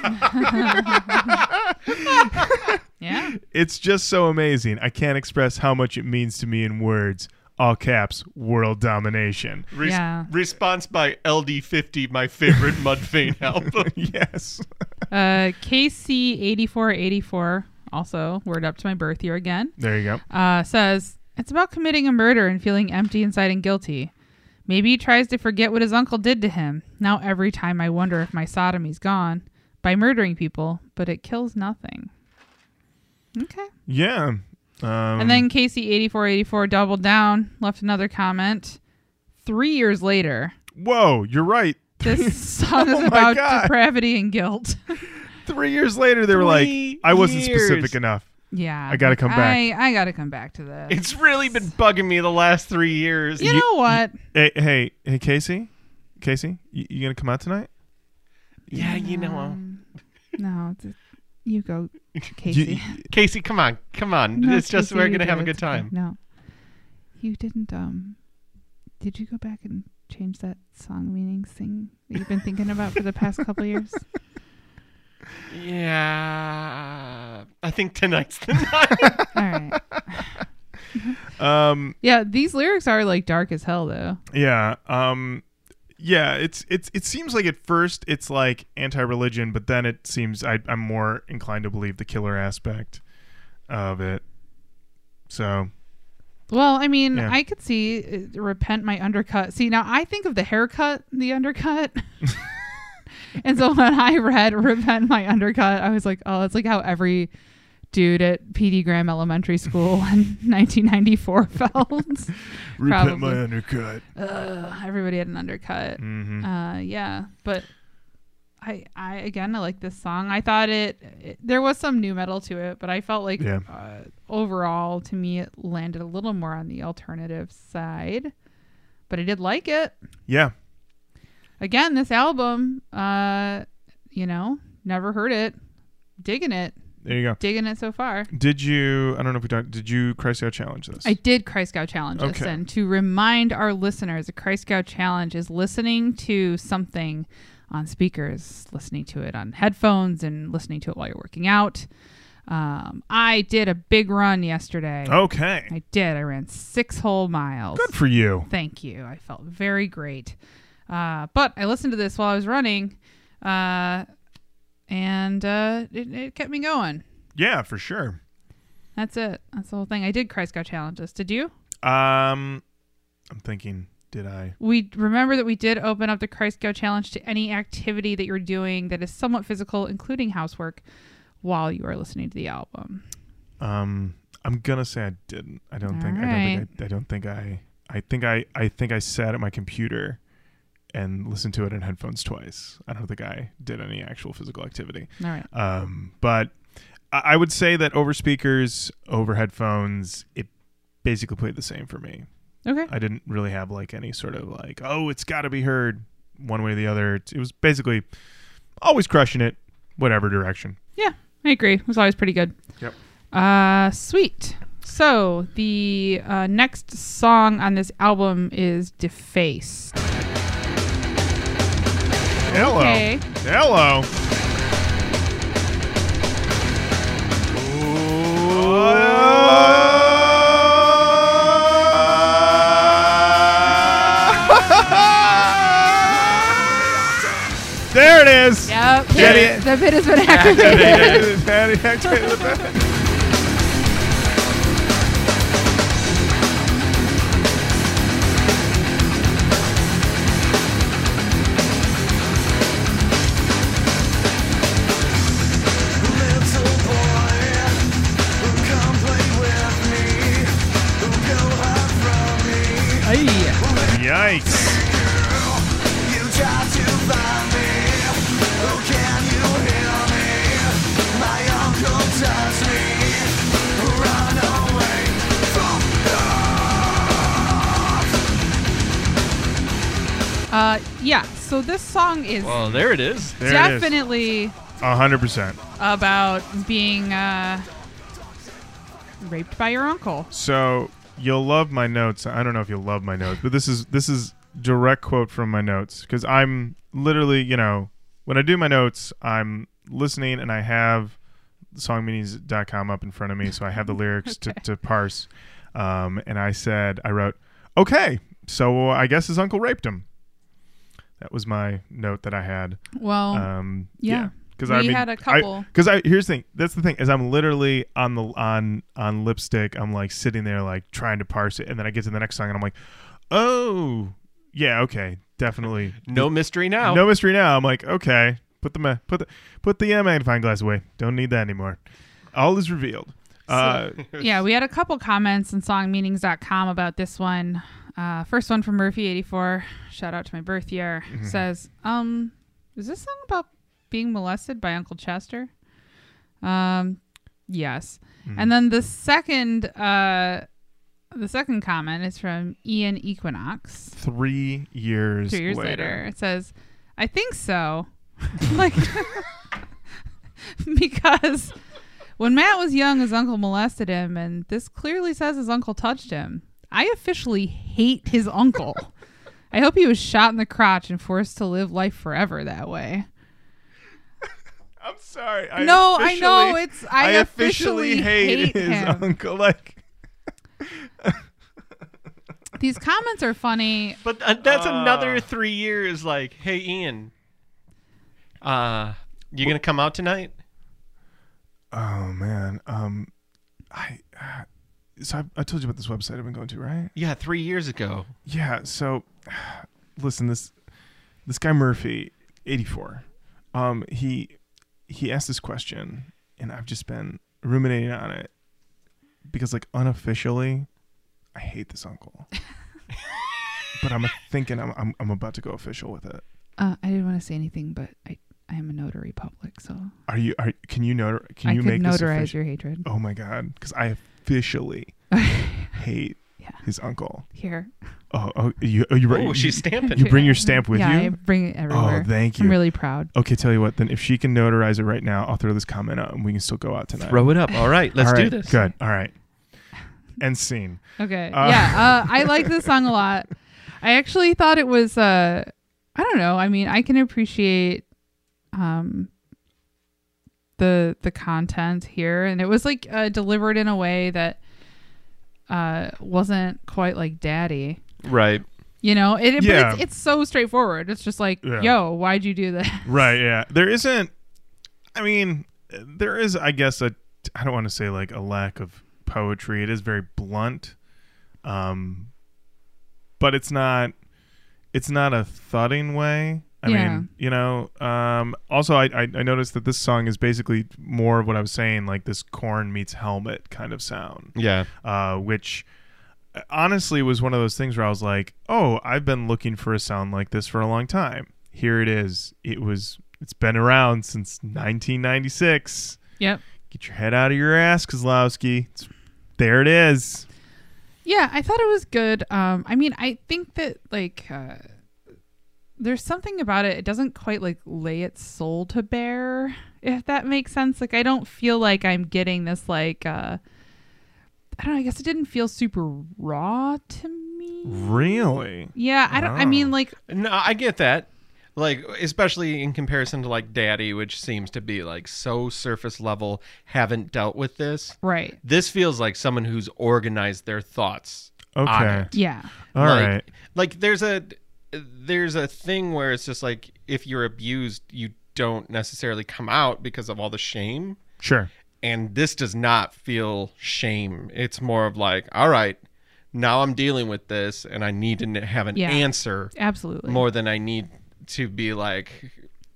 Yeah. It's just so amazing. I can't express how much it means to me in words. All caps, world domination. Res- Yeah. Response by L D fifty, my favorite Mudvayne album. Yes. Uh, K C eighty-four eighty-four, also word up to my birth year again, There you go. uh, says, It's about committing a murder and feeling empty inside and guilty. Maybe he tries to forget what his uncle did to him. Now every time I wonder if my sodomy's gone by murdering people, but it kills nothing. Okay. Yeah. Um, And then Casey eighty-four eighty-four doubled down, left another comment. Three years later, whoa, you're right. this song is Oh my about God. depravity and guilt. Three years later, they were like, Three I wasn't years. specific enough. Yeah. I gotta come back. I, I gotta come back to this. It's really been bugging me the last three years. You know what? Hey, hey, hey, Casey? Casey, you, you going to come out tonight? Yeah, you know. Um, no, th- you go, You- Casey. Casey, come on. Come on. No, it's just Casey, we're you going to do have a it. good It's okay. time. No. You didn't, um, did you go back and change that song meanings thing that you've been thinking about for the past couple years? Yeah. I think tonight's the night. All right. um, Yeah, these lyrics are like dark as hell, though. yeah. Um, yeah, it's it's it seems like at first it's like anti-religion, but then it seems I, I'm more inclined to believe the killer aspect of it. So Well, I mean, Yeah. I could see uh, repent my undercut. See, now I think of the haircut, the undercut. And so when I read repent my undercut, I was like, oh, it's like how every dude at P D Graham Elementary School in nineteen ninety-four felt. repent my Probably. undercut. Ugh, everybody had an undercut. Mm-hmm. Uh, yeah, but I, I again, I like this song. I thought it, it there was some new metal to it, but I felt like Yeah. uh, overall, to me, it landed a little more on the alternative side. But I did like it. Yeah. Again, this album, uh, you know, never heard it, digging it, There you go. digging it so far. Did you? I don't know if we talked. Did you Christ Scout challenge this? I did Christ Scout challenge this, Okay. and to remind our listeners, a Christ Scout challenge is listening to something on speakers, listening to it on headphones, and listening to it while you're working out. Um, I did a big run yesterday. Okay. I did. I ran six whole miles. Good for you. Thank you. I felt very great. Uh, but I listened to this while I was running, uh, and uh, it, it kept me going. Yeah, for sure. That's it. That's the whole thing. I did Christ Scout challenges. Did you? Um, I'm thinking. Did I? We remember that we did open up the Christ Scout challenge to any activity that you're doing that is somewhat physical, including housework, while you are listening to the album. Um, I'm gonna say I didn't. I don't All think. I don't right. think. I, I don't think I. I think I. I think I sat at my computer and listened to it in headphones twice. I don't think I did any actual physical activity. All right. Um, but I, I would say that over speakers, over headphones, it basically played the same for me. Okay. I didn't really have like any sort of like, oh, it's got to be heard one way or the other. It, it was basically always crushing it, whatever direction. Yeah, I agree. It was always pretty good. Yep. Uh, sweet. So the uh, next song on this album is Defaced. Hello. Okay. Hello. There it is. Yep. Get it. The bit has been activated. Patty activated the bed. Little boy, come play with me. Go hide from me. Yikes. You try to find me. Oh, can you hear me? My uncle touched me. Run away from Uh, yeah. So this song is Well, there it is. There it is. definitely A hundred percent. about being uh, raped by your uncle. So you'll love my notes. I don't know if you'll love my notes, but this is this is direct quote from my notes because I'm literally, you know, when I do my notes, I'm listening and I have song minis dot com up in front of me, so I have the lyrics Okay. to, to parse. Um, and I said, I wrote, okay, so I guess his uncle raped him. That was my note that I had. Well, Um, yeah. Because We I mean, had a couple. Because I, here's the thing. That's the thing is I'm literally on the on on Lipstick. I'm like sitting there like trying to parse it, and then I get to the next song, and I'm like, oh yeah, okay, definitely. No mystery now. No mystery now. I'm like, okay, put the ma- put the put the uh, magnifying glass away. Don't need that anymore. All is revealed. Uh, Yeah, we had a couple comments on song meanings dot com about this one. Uh, first one from Murphy eighty-four. Shout out to my birth year. Mm-hmm. Says, um, is this song about being molested by Uncle Chester? Um, yes. Mm-hmm. And then the second, uh, the second comment is from Ian Equinox. three years. Two years later. later. It says, I think so. Like, because when Matt was young, his uncle molested him, and this clearly says his uncle touched him. I officially hate his uncle. I hope he was shot in the crotch and forced to live life forever that way. I'm sorry. I no, I officially- know it's. I, I officially hate, his him. uncle. Like, These comments are funny. But uh, that's Uh. another three years. Like, hey, Ian, uh, you gonna come out tonight? oh man. Um, I. Uh, so I, I told you about this website I've been going to, right? Yeah, three years ago. Yeah. So, listen, this this guy Murphy, eighty-four. Um, he he asked this question, and I've just been ruminating on it because, like, unofficially, I hate this uncle. But I'm thinking I'm, I'm I'm about to go official with it. Uh, I didn't want to say anything, but I, I am a notary public, so Are you? Are can you notar? Can I you could make this notarize official? your hatred. Oh my god! Because I officially hate Yeah. his uncle. Here. Oh, oh, you, oh, you, Oh, you, she's stamping You it. bring your stamp with yeah, I you. bring it everywhere. Oh, thank you. I'm really proud. Okay, tell you what. Then, if she can notarize it right now, I'll throw this comment out, and we can still go out tonight. Throw it up. All right, let's All do right, this. Good. All right. End scene. Okay. Uh, yeah, uh, I like this song a lot. I actually thought it was, uh, I don't know. I mean, I can appreciate um, the the content here. And it was like uh, delivered in a way that uh, wasn't quite like Daddy. Right. You know, it, it- Yeah. but it's, it's so straightforward. It's just like, Yeah. yo, why'd you do that? Right. Yeah. There isn't. I mean, there is. I guess a. I don't want to say like a lack of poetry. It is very blunt. Um. But it's not. It's not a thudding way. I Yeah. mean, you know. Um. Also, I, I I noticed that this song is basically more of what I was saying, like this Korn meets Helmet kind of sound. Yeah. Uh, which honestly was one of those things where I was like, oh, I've been looking for a sound like this for a long time. Here it is. It was, it's been around since nineteen ninety-six. Yep. Get your head out of your ass, Kozlowski. It's, there it is. Yeah, I thought it was good. Um, I mean, I think that like uh, there's something about it. It doesn't quite like lay its soul to bear, if that makes sense. Like, I don't feel like I'm getting this like uh, I don't know. I guess it didn't feel super raw to me. Really? Yeah, I don't. I Oh. mean, like, No, I get that. Like, especially in comparison to like Daddy, which seems to be like so surface level, haven't dealt with this. right? This feels like someone who's organized their thoughts. on Okay. it. Yeah, All like, right. Like there's a there's a thing where it's just like if you're abused, you don't necessarily come out because of all the shame. Sure. And this does not feel shame. It's more of like, all right, now I'm dealing with this, and I need to n- have an Yeah. answer absolutely. more than I need to be like,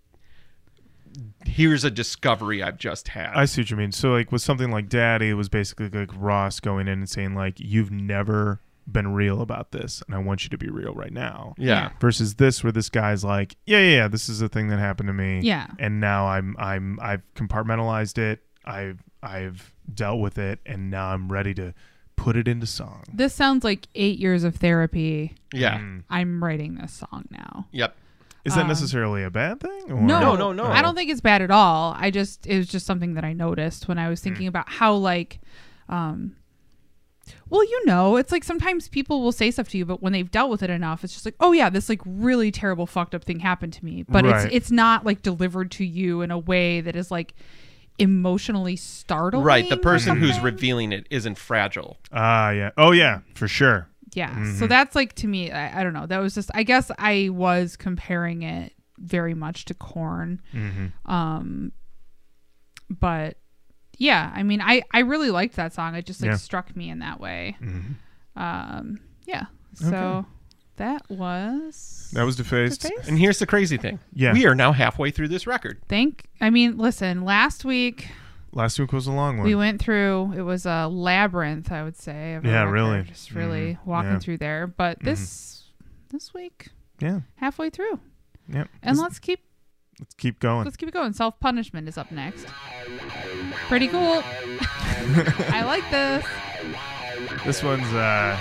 here's a discovery I've just had. I see what you mean. So, like, with something like Daddy, it was basically like Ross going in and saying, like, you've never been real about this, and I want you to be real right now. yeah. Versus this, where this guy's like, yeah, yeah, yeah, this is a thing that happened to me. Yeah. And now I'm, I'm, I've compartmentalized it. I've, I've dealt with it, and now I'm ready to put it into song. This sounds like eight years of therapy. Yeah. Mm. I'm writing this song now. Yep. Is that Um, necessarily a bad thing? Or? No, No, no, no. I don't think it's bad at all. I just it was just something that I noticed when I was thinking about how like um well, you know, it's like sometimes people will say stuff to you, but when they've dealt with it enough, it's just like, oh yeah, this like really terrible fucked up thing happened to me. But Right. it's it's not like delivered to you in a way that is like emotionally startling. Right. The or person who's something. revealing it isn't fragile. Ah, yeah. Oh, yeah, for sure. Yeah. Mhm. So that's like to me, I, I don't know. That was just I guess I was comparing it very much to Korn. Mm-hmm. Um, but yeah, I mean, I, I really liked that song. It just like Yeah. struck me in that way. Mm-hmm. Um, yeah. So Okay. that was That was Defaced. Defaced? And here's the crazy thing. Yeah. We are now halfway through this record. Thank. I mean, listen. Last week Last week was a long one. we went through. It was a labyrinth, I would say. Of a Yeah, record, really. Just really Mhm. walking Yeah. through there. But this this week, yeah. halfway through, Yep. and let's, let's keep let's keep going. let's keep it going. Self punishment is up next. Pretty cool. I like this. This one's uh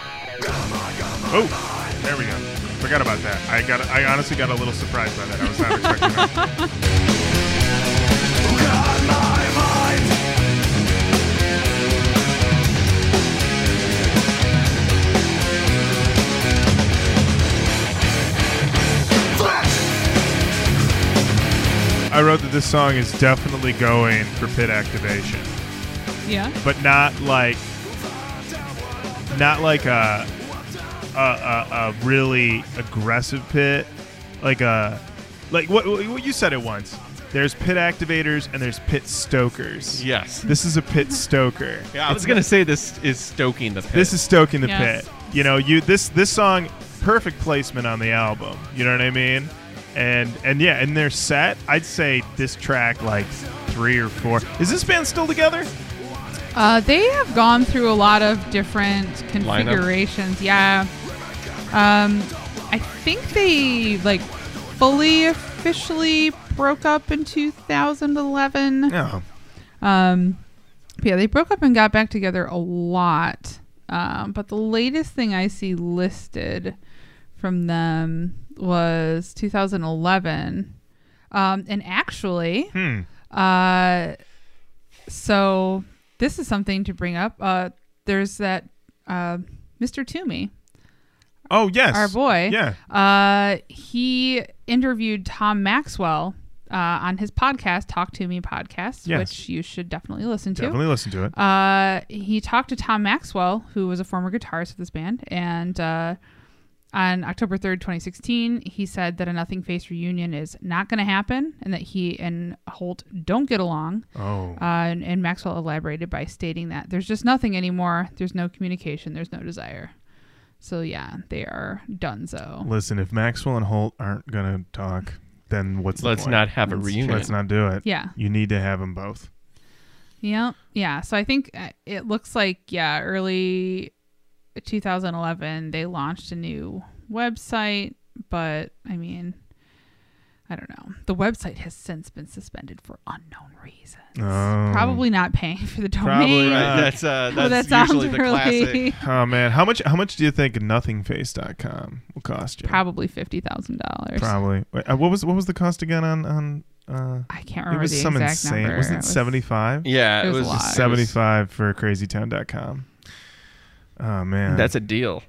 oh, there we go. Forgot about that. I got. I honestly got a little surprised by that. I was not expecting that. I wrote that this song is definitely going for pit activation, Yeah. but not like, not like a a, a, a really aggressive pit, like a like what, what you said it once. There's pit activators and there's pit stokers. Yes. This is a pit stoker. Yeah, I was gonna say this is stoking the pit. This is stoking the Yes. pit. You know, you this this song, perfect placement on the album. You know what I mean? And and yeah, in their set, I'd say this track like three or four. Is this band still together? Uh, they have gone through a lot of different configurations. Yeah. Um, I think they like fully officially broke up in two thousand eleven. No. Um, but yeah, they broke up and got back together a lot. Um, but the latest thing I see listed from them was two thousand eleven. Um, and actually, Hmm. uh, so this is something to bring up. Uh, there's that uh, Mister Toomey, Oh yes. our boy. Yeah. Uh, he interviewed Tom Maxwell uh, on his podcast, Talk to Me podcast, Yes. which you should definitely listen to. Definitely listen to it. Uh, he talked to Tom Maxwell, who was a former guitarist of this band, and uh, on October third, twenty sixteen, he said that a Nothing Face reunion is not going to happen, and that he and Holt don't get along. Oh. Uh, and, and Maxwell elaborated by stating that there's just nothing anymore. There's no communication. There's no desire. So yeah, they are donezo. Listen, if Maxwell and Holt aren't gonna talk, then what's the Let's point? not have a Let's- reunion. Let's not do it. Yeah. You need to have them both. Yeah. Yeah. So I think uh, it looks like, yeah, early two thousand eleven, they launched a new website, but I mean, I don't know. The website has since been suspended for unknown reasons. Oh. Probably not paying for the domain. Probably Right, Uh, that's uh, Oh, that's that usually sounds the classic. really Oh man, how much? How much do you think nothing face dot com will cost you? probably fifty thousand dollars. Probably. Wait, uh, what was what was the cost again on on? Uh, I can't it remember was the some exact insane. number. Was It it seventy five? Yeah, It it was was a lot. Seventy five for crazy town dot com. Oh man, That's a deal.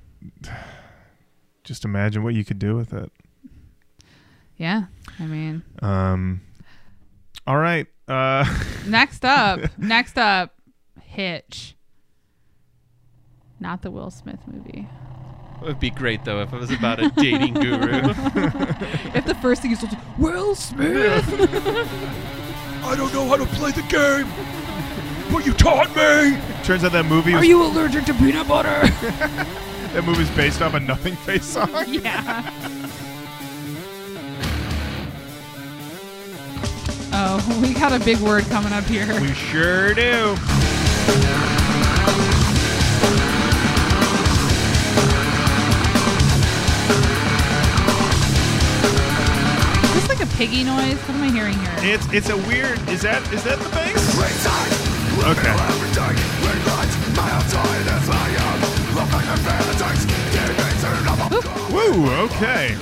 just imagine what you could do with it. Yeah. I mean, Um. All right. Uh. next up, next up, Hitch. Not the Will Smith movie. It would be great though if it was about a dating guru. If the first thing is Will Smith. I don't know how to play the game, but you taught me. Turns out that movie. Are Was, you allergic to peanut butter? that movie's based off a Nothing Face song. Yeah. Oh, we got a big word coming up here. We sure do. Is this like a piggy noise? What am I hearing here? It's it's a weird. Is that is that the bass? Okay. Woo. Okay.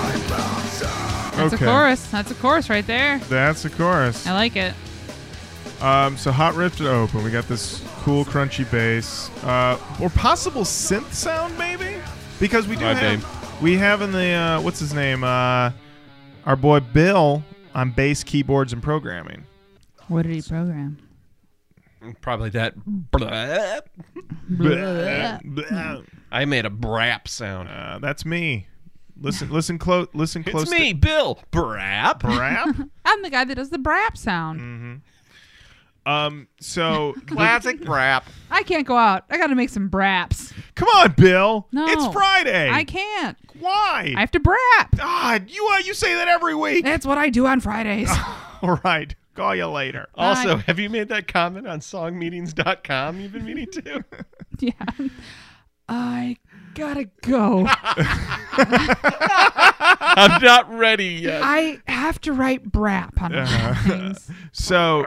That's Okay. a chorus. That's a chorus right there. That's the chorus. I like it. Um, so hot ripped it open. We got this cool crunchy bass, uh, or possible synth sound maybe, because we do Might have be. we have in the uh, what's his name, uh, our boy Bill on bass, keyboards, and programming. What did he program? Probably that. Blah. Blah, blah. I made a brap sound. Uh, that's me. Listen, listen close. Listen close. It's me, Bill. Brap. Brap. I'm the guy that does the brap sound. Mm-hmm. Um. So Classic brap. I can't go out. I got to make some braps. come on, Bill. No. It's Friday. I can't. Why? I have to brap. God, you uh, you say that every week. That's what I do on Fridays. All right. Call you later. Also, Bye. have you made that comment on song meetings dot com you've been meaning to? Yeah. I gotta go. I'm not ready yet. I have to write brap on Uh, things. So,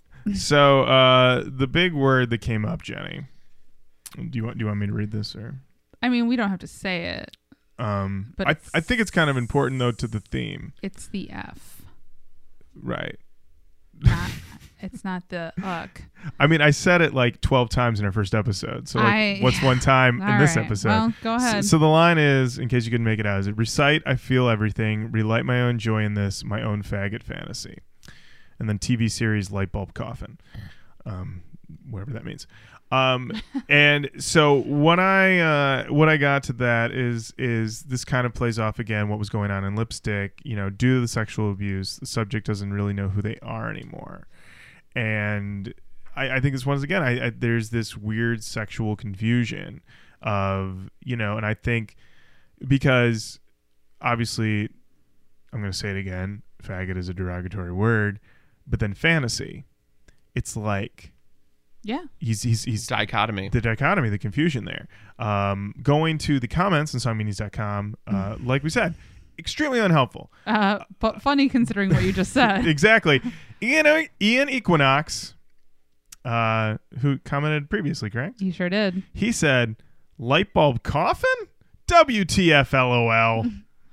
so uh, the big word that came up, Jenny. Do you want do you want me to read this or? I mean, we don't have to say it. Um, But I it's- I think it's kind of important though to the theme, It's the F. right? Not, it's not the uck. I mean, I said it like twelve times in our first episode. So, like, I- what's one time in All this right. episode? Well, go So, ahead. so the line is, in case you couldn't make it out, is it recite, I feel everything, relight my own joy in this, my own faggot fantasy. And then T V series Lightbulb Coffin. Um, whatever that means. Um, and so what I uh, what I got to that is is this kind of plays off again what was going on in Lipstick. You know, due to the sexual abuse, the subject doesn't really know who they are anymore. And I, I think this once again, I, I there's this weird sexual confusion of, you know, and I think because obviously I'm going to say it again, faggot is a derogatory word, but then fantasy, it's like Yeah. he's he's he's Dichotomy. the dichotomy, the confusion there. Um, going to the comments on song meanings dot com, uh, like we said, extremely unhelpful. Uh, but funny considering what you just said. Exactly. Ian Ian Equinox, uh, who commented previously, correct? You sure did. He said, "Lightbulb coffin? W T F L O L."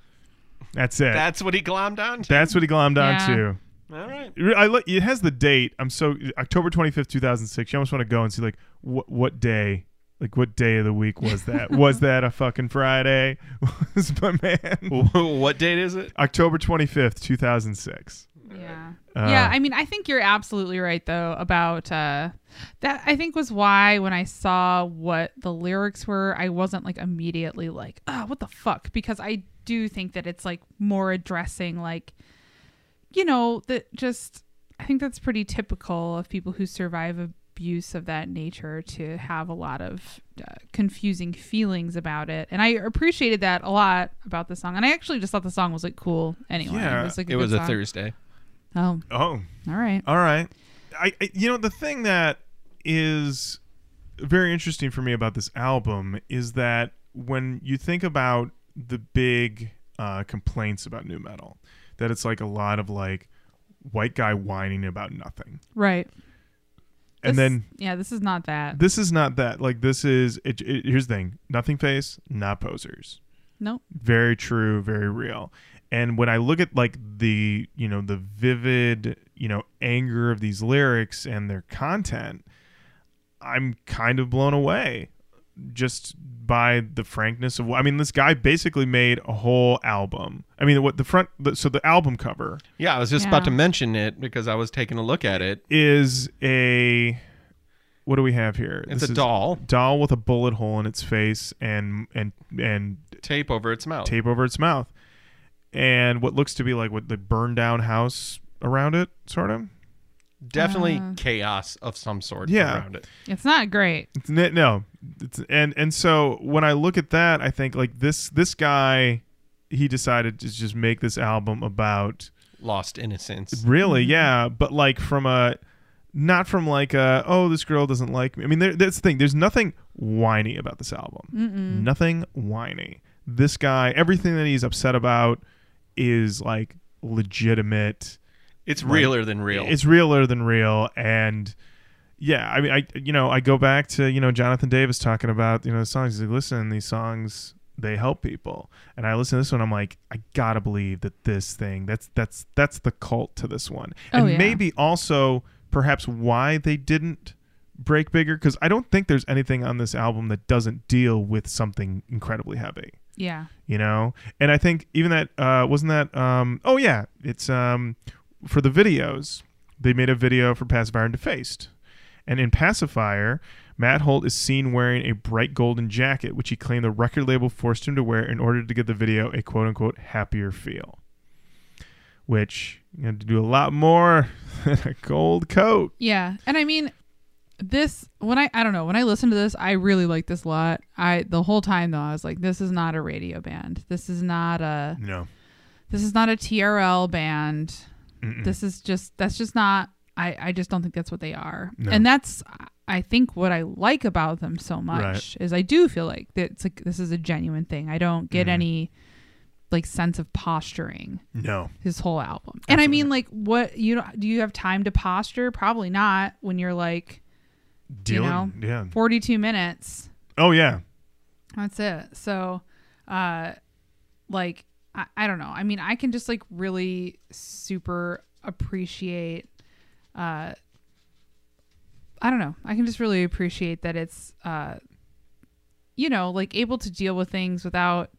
That's it. That's what he glommed on to? That's what he glommed Yeah. onto. All right. I look, it has the date. I'm so October twenty-fifth, two thousand six. You almost want to go and see like what what day, like what day of the week was that? Was that a fucking Friday? Was my man? What date is it? October twenty-fifth, two thousand six. Yeah. Uh, yeah, I mean, I think you're absolutely right though about uh that. I think was why when I saw what the lyrics were, I wasn't like immediately like, "Ah, what the fuck?" because I do think that it's like more addressing like, you know, that just I think that's pretty typical of people who survive abuse of that nature to have a lot of uh, confusing feelings about it. And I appreciated that a lot about the song. And I actually just thought the song was like cool anyway. Yeah, it was, like, a It good was a song. Thursday. Oh, Oh, all right. all right. I, I you know the thing that is very interesting for me about this album is that when you think about the big uh, complaints about nu metal, that it's like a lot of like white guy whining about nothing, Right. and This- then yeah, this is not that. this is not that. Like this is it, it, here's the thing: nothing face, not posers. Nope. Very true, very real. And when I look at like the, you know, the vivid, you know, anger of these lyrics and their content, I'm kind of blown away just by the frankness of, I mean, this guy basically made a whole album. I mean, what the front, the, so the album cover Yeah, I was just Yeah. about to mention it because I was taking a look at it. is a, what do we have here? It's This a is doll. doll with a bullet hole in its face and, and, and Tape over its mouth. tape over its mouth. And what looks to be like what the burned down house around it, sort of. Definitely Uh. chaos of some sort Yeah. around it. It's not great. It's n- no, it's, and and so when I look at that, I think like this this guy, he decided to just make this album about Lost innocence. really, Mm-hmm. yeah, but like from a not from like a oh this girl doesn't like me. I mean, there, that's the thing. There's nothing whiny about this album. Mm-mm. Nothing whiny. This guy, everything that he's upset about is like legitimate. It's Like, realer than real. It's realer than real, and yeah, I mean, I you know, I go back to you know Jonathan Davis talking about you know the songs. He's like, listen, these songs they help people, and I listen to this one. I'm like, I gotta believe that this thing that's that's that's the cult to this one, Oh, and yeah. maybe also perhaps why they didn't break bigger, because I don't think there's anything on this album that doesn't deal with something incredibly heavy. Yeah. You know, and I think even that uh, wasn't that. Um, oh yeah, it's um, for the videos. They made a video for Pacifier and Defaced, and in Pacifier, Matt Holt is seen wearing a bright golden jacket, which he claimed the record label forced him to wear in order to give the video a quote unquote happier feel. Which you had to do a lot more than a gold coat. Yeah, and I mean, this when I I don't know when I listen to this, I really like this a lot. I the whole time though, I was like, this is not a radio band. This is not a No. this is not a T R L band. Mm-mm. This is just that's just not. I I just don't think that's what they are. No. And that's I think what I like about them so much Right. is I do feel like that it's like this is a genuine thing. I don't get Mhm. any like sense of posturing No. his whole album. And I Absolutely mean, not. like, what you know, do you have time to posture? Probably not when you're like Dealing. know, Yeah. forty-two minutes. Oh yeah. That's it. So, uh, like, I, I don't know. I mean, I can just like really super appreciate, uh, I don't know. I can just really appreciate that it's, uh, you know, like able to deal with things without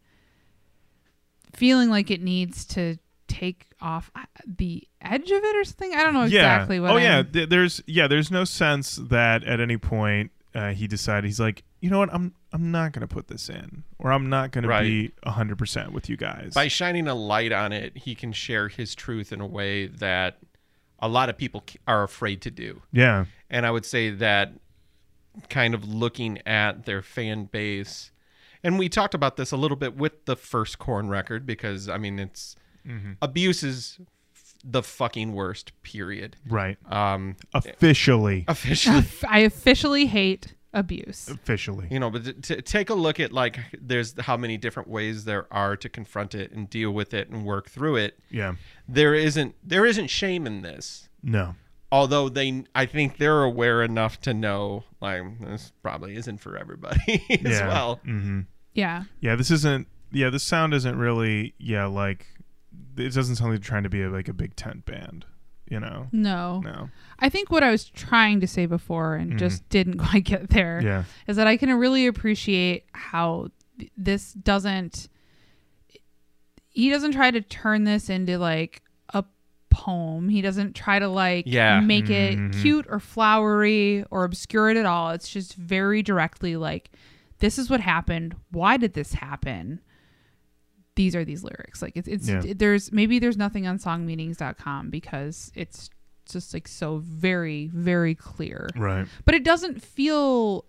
feeling like it needs to take off the edge of it or something. I don't know exactly yeah. what. Oh I'm, yeah. Th- There's yeah. There's no sense that at any point uh, he decided he's like, you know what, I'm I'm not gonna put this in, or I'm not gonna Right. be a hundred percent with you guys. By shining a light on it, he can share his truth in a way that a lot of people c- are afraid to do. Yeah. And I would say that kind of looking at their fan base, and we talked about this a little bit with the first Korn record, because I mean, it's Mm-hmm. abuse is f- the fucking worst, period. Right. Um, Officially. officially, I officially hate abuse. Officially. you know, but t- t- take a look at like there's how many different ways there are to confront it and deal with it and work through it. Yeah. There isn't there isn't shame in this. No. Although they, I think they're aware enough to know, like, this probably isn't for everybody as yeah. well. Mm-hmm. Yeah. Yeah. This isn't. Yeah. This sound isn't really. Yeah. Like, it doesn't sound like they're trying to be a, like a big tent band. You know. No. No. I think what I was trying to say before and Mhm. just didn't quite get there is Yeah. that I can really appreciate how th- this doesn't he doesn't try to turn this into like a poem. He doesn't try to like Yeah. make it Mhm. cute or flowery or obscure it at all. It's just very directly like, this is what happened. Why did this happen? These are these lyrics. Like it's, it's Yeah. there's maybe there's nothing on song meanings dot com because it's just like so very, very clear. Right. But it doesn't feel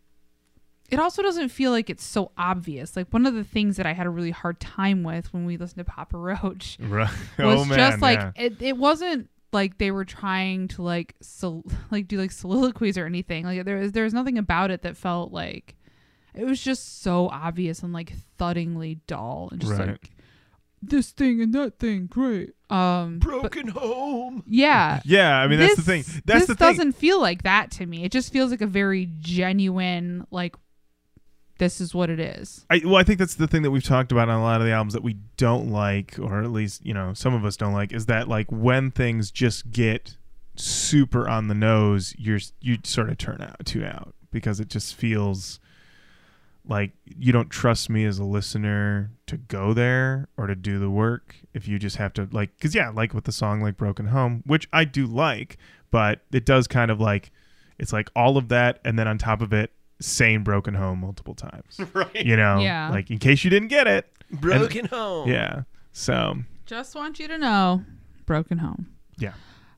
it also doesn't feel like it's so obvious. Like one of the things that I had a really hard time with when we listened to Papa Roach Right. was oh man. just like yeah. it, it wasn't like they were trying to like sol- like do like soliloquies or anything. Like there was there was nothing about it that felt like it was just so obvious and like thuddingly dull and just Right. like this thing and that thing, great. Um, but- Broken home. yeah. Yeah. I mean, that's the thing. This- That's this the thing. doesn't feel like that to me. It just feels like a very genuine, like, this is what it is. I, well, I think that's the thing that we've talked about on a lot of the albums that we don't like, or at least, you know, some of us don't like, is that like when things just get super on the nose, you're you sort of turn out tune out because it just feels like you don't trust me as a listener to go there or to do the work if you just have to like, because yeah, like with the song like Broken Home, which I do like, but it does kind of like, it's like all of that and then on top of it, saying Broken Home multiple times. Right. You know, Yeah. like in case you didn't get it. Broken home. Yeah. So, Just want you to know, Broken Home. yeah.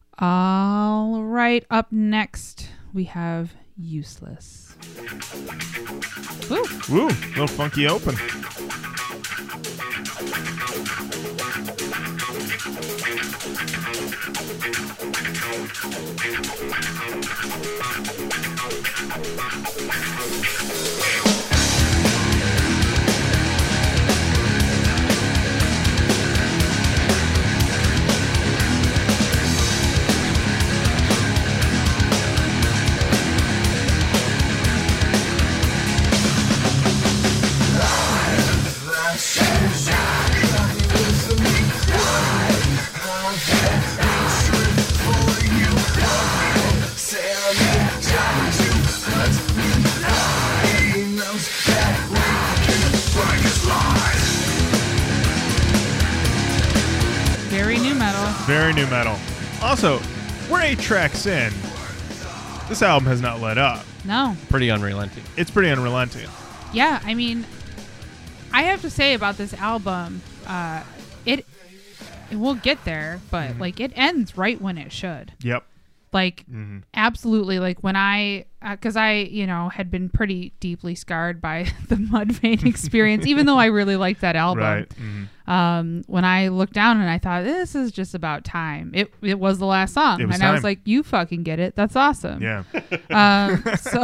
All right. Up next, we have Useless. Woo. Woo, little funky open. Listen, Very new metal. Very new metal. Also, we're eight tracks in. This album has not let up. No. Pretty unrelenting. It's pretty unrelenting. Yeah, I mean, I have to say about this album, uh, it, it will get there, but Mm-hmm. like it ends right when it should. Yep. Like, Mhm. absolutely. Like when I, because I, you know, had been pretty deeply scarred by the Mudvayne experience, even though I really liked that album. Right. Mhm. Um, when I looked down and I thought, this is just about time. It it was the last song, It was and I was time. like, you fucking get it. That's awesome. Yeah. Um, so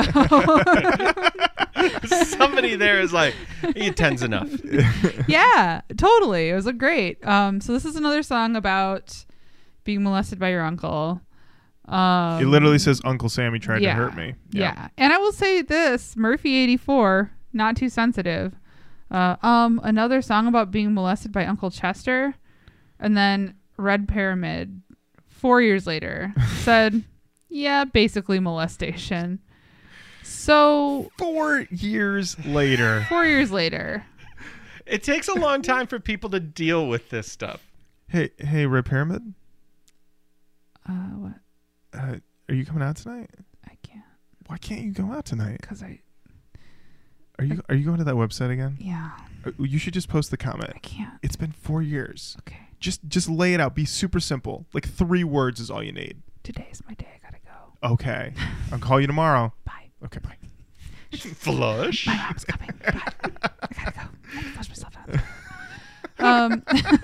Somebody there is like, "Yeah, ten's enough." yeah, totally. It was a great. Um, so this is another song about being molested by your uncle. Um, It literally says Uncle Sammy tried yeah, to hurt me. Yeah. And I will say this, Murphy eighty-four, not too sensitive. Uh, um, another song about being molested by Uncle Chester. And then Red Pyramid, four years later, said, yeah, basically molestation. So Four years later. four years later. It takes a long time for people to deal with this stuff. Hey, hey, Red Pyramid. Uh, what? Uh, are you coming out tonight? I can't. Why can't you go out tonight? Because I, Are you Are you going to that website again? yeah, Uh, You should just post the comment. I can't. It's been four years. Okay. Just just lay it out. Be super simple. Like three words is all you need. Today's my day. I gotta go. Okay. I'll call you tomorrow. Bye. Okay, bye. Flush. My mom's coming. Bye. I gotta go. I gotta flush myself out. Um,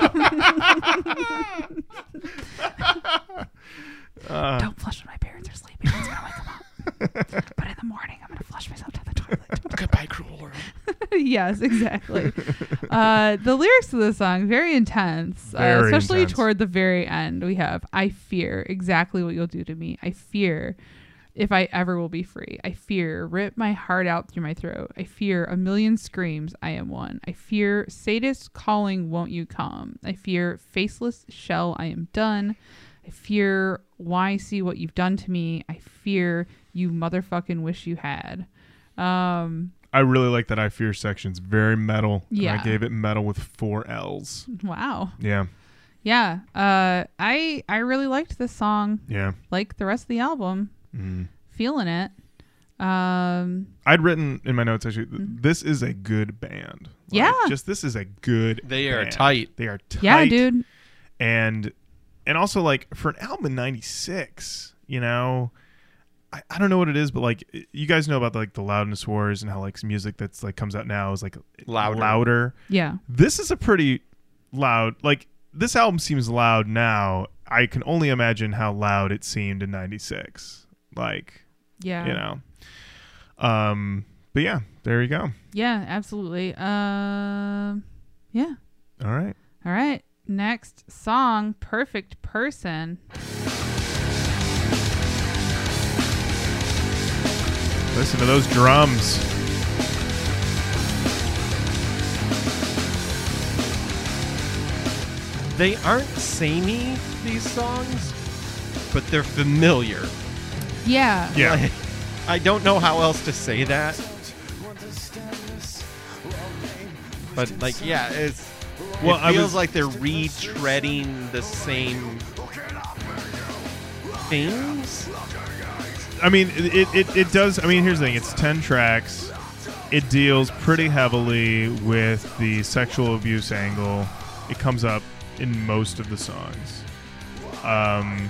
Uh, don't flush when my parents are sleeping. It's gonna wake them up. But in the morning, I'm gonna flush myself down the toilet. Goodbye, cruel world. Yes, exactly. Uh, the lyrics to this song very intense, uh, Very especially intense. toward the very end. We have, "I fear exactly what you'll do to me. I fear if I ever will be free. I fear rip my heart out through my throat. I fear a million screams. I am one. I fear sadist calling. Won't you come? I fear faceless shell. I am done. I fear why see what you've done to me. I fear you motherfucking wish you had." Um, I really like that I Fear section's very metal. and Yeah. I gave it metal with four L's. wow. Yeah. Yeah. Uh, I I really liked this song. Yeah. Like the rest of the album. Mm. Feeling it. Um, I'd written in my notes actually, th- this is a good band. Like, Yeah. Just this is a good They are band. tight. They are tight. yeah, dude. And and also like for an album in ninety-six, you know, I, I don't know what it is, but like you guys know about like the loudness wars and how like music that's like comes out now is like Louder. louder. Yeah. This is a pretty loud, like this album seems loud now. I can only imagine how loud it seemed in ninety-six. Like, Yeah. you know. Um but yeah, there you go. Yeah, absolutely. Um, yeah. All right. All right. Next song, Perfect Person. Listen to those drums. They aren't samey, these songs, but they're familiar. Yeah. Yeah. Like, I don't know how else to say that. But like, yeah, it's Well, it I feels was- like they're retreading the same things. I mean, it, it, it does. I mean, here's the thing. It's ten tracks. It deals pretty heavily with the sexual abuse angle. It comes up in most of the songs. Um,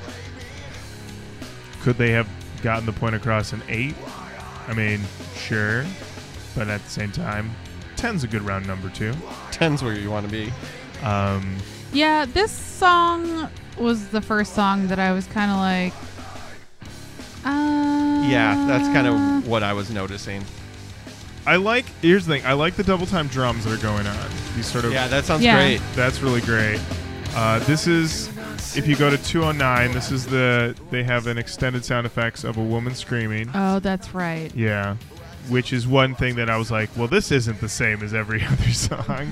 could they have gotten the point across in eight? I mean, sure. But at the same time, ten's a good round number, too. Ten's where you want to be. Um, Yeah, this song was the first song that I was kind of like, uh, Yeah, that's kind of what I was noticing. I like, here's the thing. I like the double time drums that are going on. These sort of Yeah, that sounds Yeah. great. That's really great. Uh, this is, if you go to two oh nine, this is the, they have an extended sound effects of a woman screaming. Oh, that's right. Yeah. Which is one thing that I was like, well, this isn't the same as every other song.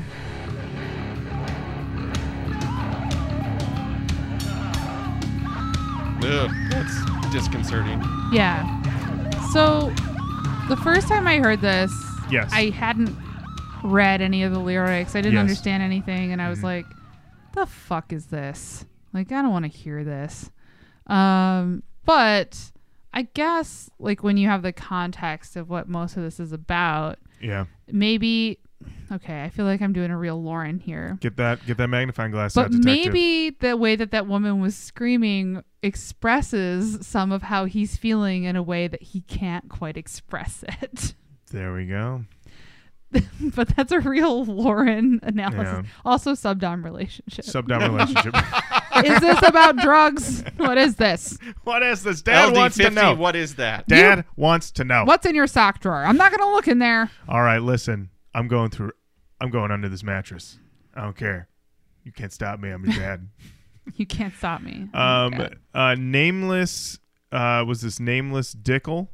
Ugh, that's disconcerting. Yeah. So the first time I heard this, Yes. I hadn't read any of the lyrics. I didn't Yes. understand anything, and I was Mhm. like, the fuck is this? Like, I don't want to hear this. Um, but I guess, like, when you have the context of what most of this is about, Yeah. maybe, okay, I feel like I'm doing a real Lauren here. Get that get that magnifying glass But out, detective. maybe the way that that woman was screaming expresses some of how he's feeling in a way that he can't quite express it. There we go. But that's a real Lauren analysis. Yeah. Also, sub-dom relationship. Sub-dom relationship. Is this about drugs? What is this? What is this? Dad L D wants to fifty, know. what is that? Dad wants to know. What's in your sock drawer? I'm not going to look in there. All right, listen. I'm going through. I'm going under this mattress. I don't care. You can't stop me. I'm your dad. You can't stop me. um, Okay. uh, nameless. Uh, was this nameless Dickle?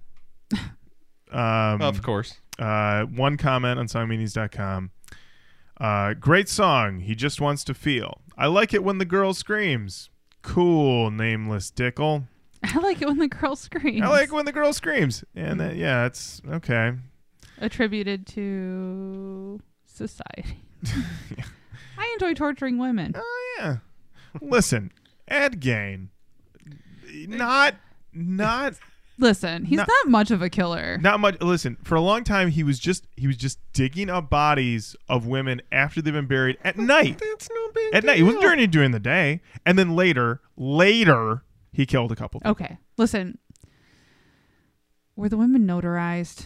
Um, Of course. Uh, one comment on song meanings dot com. Uh, great song. He just wants to feel. I like it when the girl screams. Cool, nameless Dickle. I like it when the girl screams. I like it when the girl screams. And that, yeah, it's okay. Attributed to society. I enjoy torturing women. Oh yeah. Listen, Ed Gain, not not Listen, he's Not- not, much of a killer. not much. Listen, for a long time he was just he was just digging up bodies of women after they've been buried at night. That's no big At night, he wasn't deal. doing it during the day, and then later, later he killed a couple. People. Okay, listen. Were the women notarized?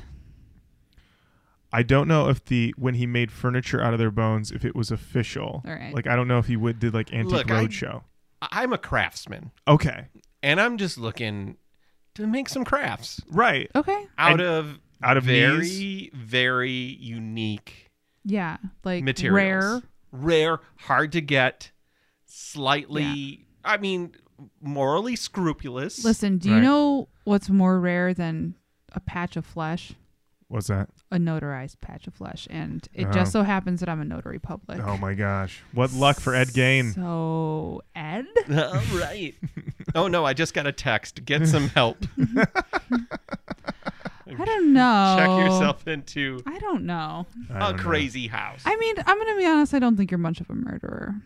I don't know if the when he made furniture out of their bones, if it was official. All right. Like I don't know if he would did like Antique Look, I- Roadshow. I'm a craftsman, Okay, and I'm just looking to make some crafts right. Okay. out And- of out of very, these? very unique Yeah, like materials. rare. Rare, hard to get, slightly, I mean, morally scrupulous. Listen, do you Right. know what's more rare than a patch of flesh? What's that? A notarized patch of flesh. And it Oh. just so happens that I'm a notary public. Oh my gosh! What luck for Ed Gain. So, Ed? All right. Oh, no, I just got a text. Get some help. I don't know. Check yourself into I don't know. I a don't know. crazy house. I mean, I'm going to be honest. I don't think you're much of a murderer.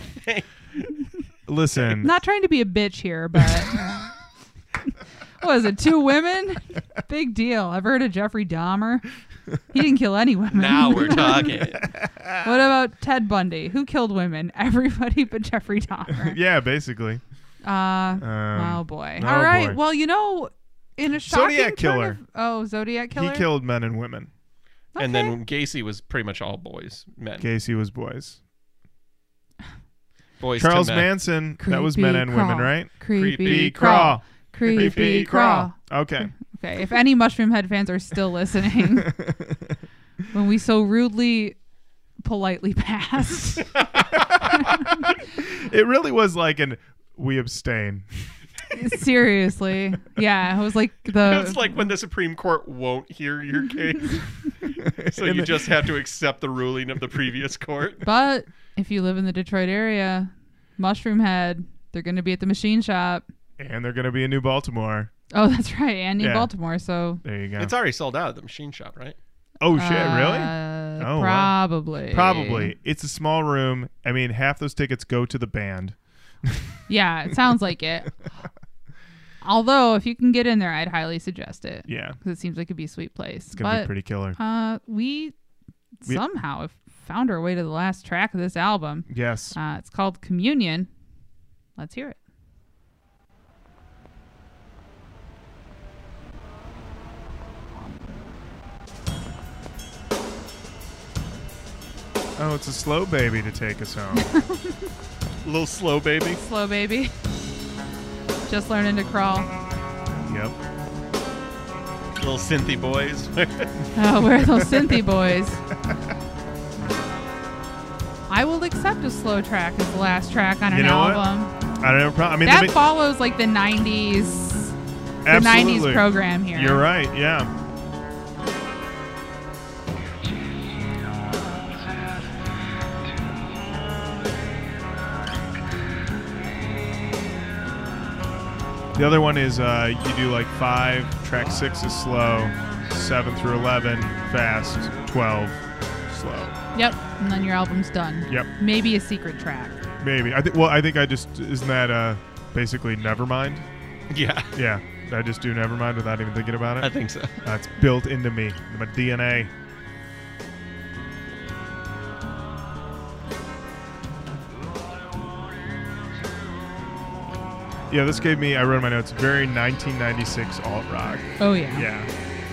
Listen, Not trying to be a bitch here, but what is it? Two women? Big deal. Ever heard of Jeffrey Dahmer? He didn't kill any women. Now we're talking. What about Ted Bundy? Who killed women? Everybody but Jeffrey Dahmer. yeah, basically. Uh, Um, oh boy. oh, All right. boy. Well, you know, in a shocking Zodiac turn killer. of- oh, Zodiac killer. He killed men and women. And Okay. then Gacy was pretty much all boys, men. Gacy was boys. Boys Charles to men. Manson, that was men Creepy and women, crawl. right? Creepy, Creepy crawl. Creepy, Creepy crawl. Okay. Okay, if any Mushroom Head fans are still listening, when we so rudely, politely passed. It really was like an we abstain. Seriously. Yeah, it was like the... It's like when the Supreme Court won't hear your case. So you just have to accept the ruling of the previous court. But if you live in the Detroit area, Mushroom Head, they're going to be at the machine shop. And they're going to be in New Baltimore. Oh, that's right. And New Yeah. Baltimore, so... There you go. It's already sold out at the machine shop, right? oh, shit. Really? Uh, Oh, wow. probably. Probably. It's a small room. I mean, half those tickets go to the band. Yeah, it sounds like it. Although, if you can get in there, I'd highly suggest it. Yeah. Because it seems like it'd be a sweet place. It's going to But be pretty killer. uh, we, We- somehow have found our way to the last track of this album. Yes. Uh, it's called Communion. Let's hear it. Oh, it's a slow baby to take us home. A little slow, baby. Slow baby. Just learning to crawl. Yep. Little synthy boys. Oh, where are those synthy boys? I will accept a slow track as the last track on You an know what? album. I don't have a problem. I mean, That the ma- follows like the nineties, the absolutely. nineties program here. You're right. Yeah. The other one is uh, you do like five, track six is slow, seven through eleven fast, twelve slow. Yep, and then your album's done. Yep. Maybe a secret track. maybe. I think. Well, I think I just isn't that uh, basically Nevermind. Yeah, Yeah, I just do Nevermind without even thinking about it. I think so. That's built into me, my D N A. Yeah, this gave me, I wrote in my notes, very nineteen ninety-six alt rock. Oh yeah. Yeah.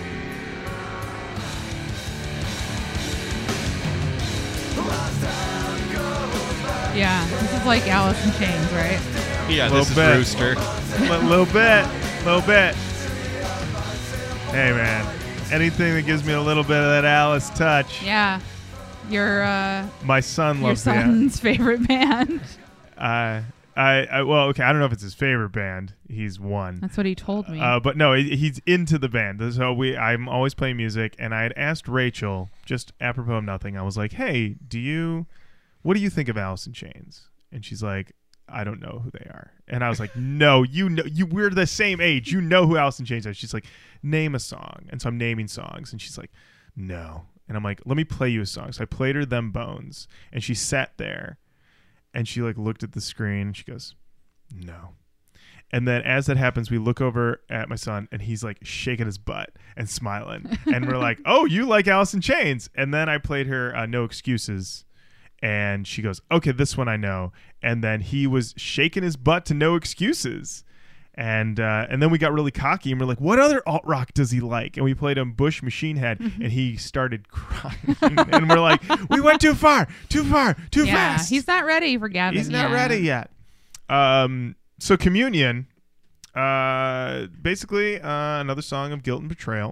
Yeah. This is like Alice in Chains, right? Yeah, Little this is bit. Rooster. A little bit, little bit. Hey man, anything that gives me a little bit of that Alice touch. Yeah. Your uh My son your loves the son's favorite band. Uh, I, I well, okay. I don't know if it's his favorite band. He's one. That's what he told me. Uh, but no, he, he's into the band. So we, I'm always playing music, and I had asked Rachel, just apropos of nothing. I was like, "Hey, do you, what do you think of Alice in Chains?" And she's like, "I don't know who they are." And I was like, "No, you know, you we're the same age. You know who Alice in Chains is." She's like, "Name a song." And so I'm naming songs, and she's like, "No." And I'm like, "Let me play you a song." So I played her "Them Bones," and she sat there. And she like looked at the screen. And she goes, "No." And then as that happens, we look over at my son, and he's like shaking his butt and smiling. And we're like, "Oh, you like Alice in Chains?" And then I played her uh, "No Excuses," and she goes, "Okay, this one I know." And then he was shaking his butt to "No Excuses." And uh, and then we got really cocky, and we're like, "What other alt rock does he like?" And we played him Bush Machine Head, and he started crying. And we're like, "We went too far, too far, too yeah, fast." he's not ready for Gavin. He's not yet. ready yet. Um, so Communion, uh, basically uh, another song of guilt and betrayal.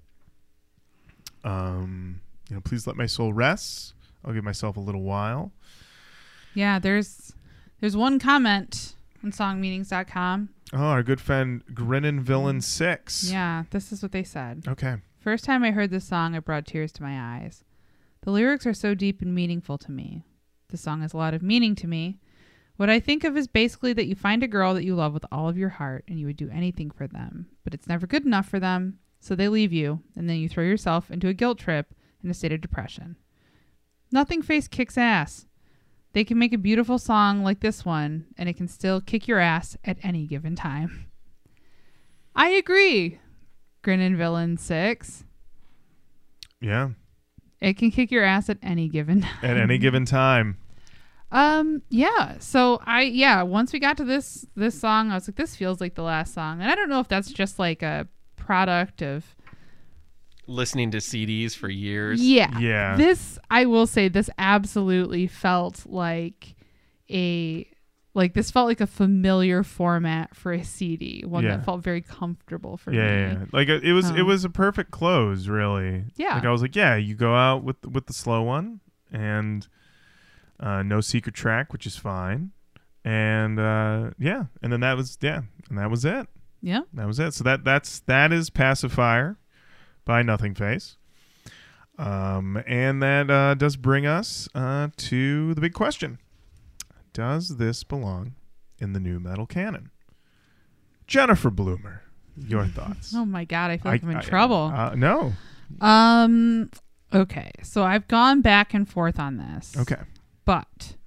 Um, you know, please let my soul rest. I'll give myself a little while. Yeah, there's there's one comment on song meanings dot com. Oh, our good friend Grinnin' Villain Six. Yeah, this is what they said. Okay. First time I heard this song, it brought tears to my eyes. The lyrics are so deep and meaningful to me. The song has a lot of meaning to me. What I think of is basically that you find a girl that you love with all of your heart and you would do anything for them, but it's never good enough for them, so they leave you, and then you throw yourself into a guilt trip in a state of depression. Nothing Face kicks ass. They can make a beautiful song like this one, and it can still kick your ass at any given time. I agree, Grinnin' Villain six. Yeah. It can kick your ass at any given time. At any given time. Um, yeah. So I, yeah, once we got to this, this song, I was like, this feels like the last song. And I don't know if that's just like a product of Listening to C Ds for years. Yeah. Yeah. This, I will say, this absolutely felt like a, like this felt like a familiar format for a C D, one Yeah. that felt very comfortable for Yeah, me. yeah, yeah. Like it it was, it Um, was a perfect close, really. Yeah. Like I was like, yeah, you go out with with the slow one, and uh, no secret track, which is fine, and uh, yeah, and then that was yeah, and that was it. Yeah. That was it. So that that's that is Pacifier by Nothing Face. Um, and that uh, does bring us uh, to the big question. Does this belong in the new metal canon? Jennifer Bloomer, your thoughts? Oh my God. I feel like I, am in I- trouble. Uh, no. um, okay. So I've gone back and forth on this. Okay. But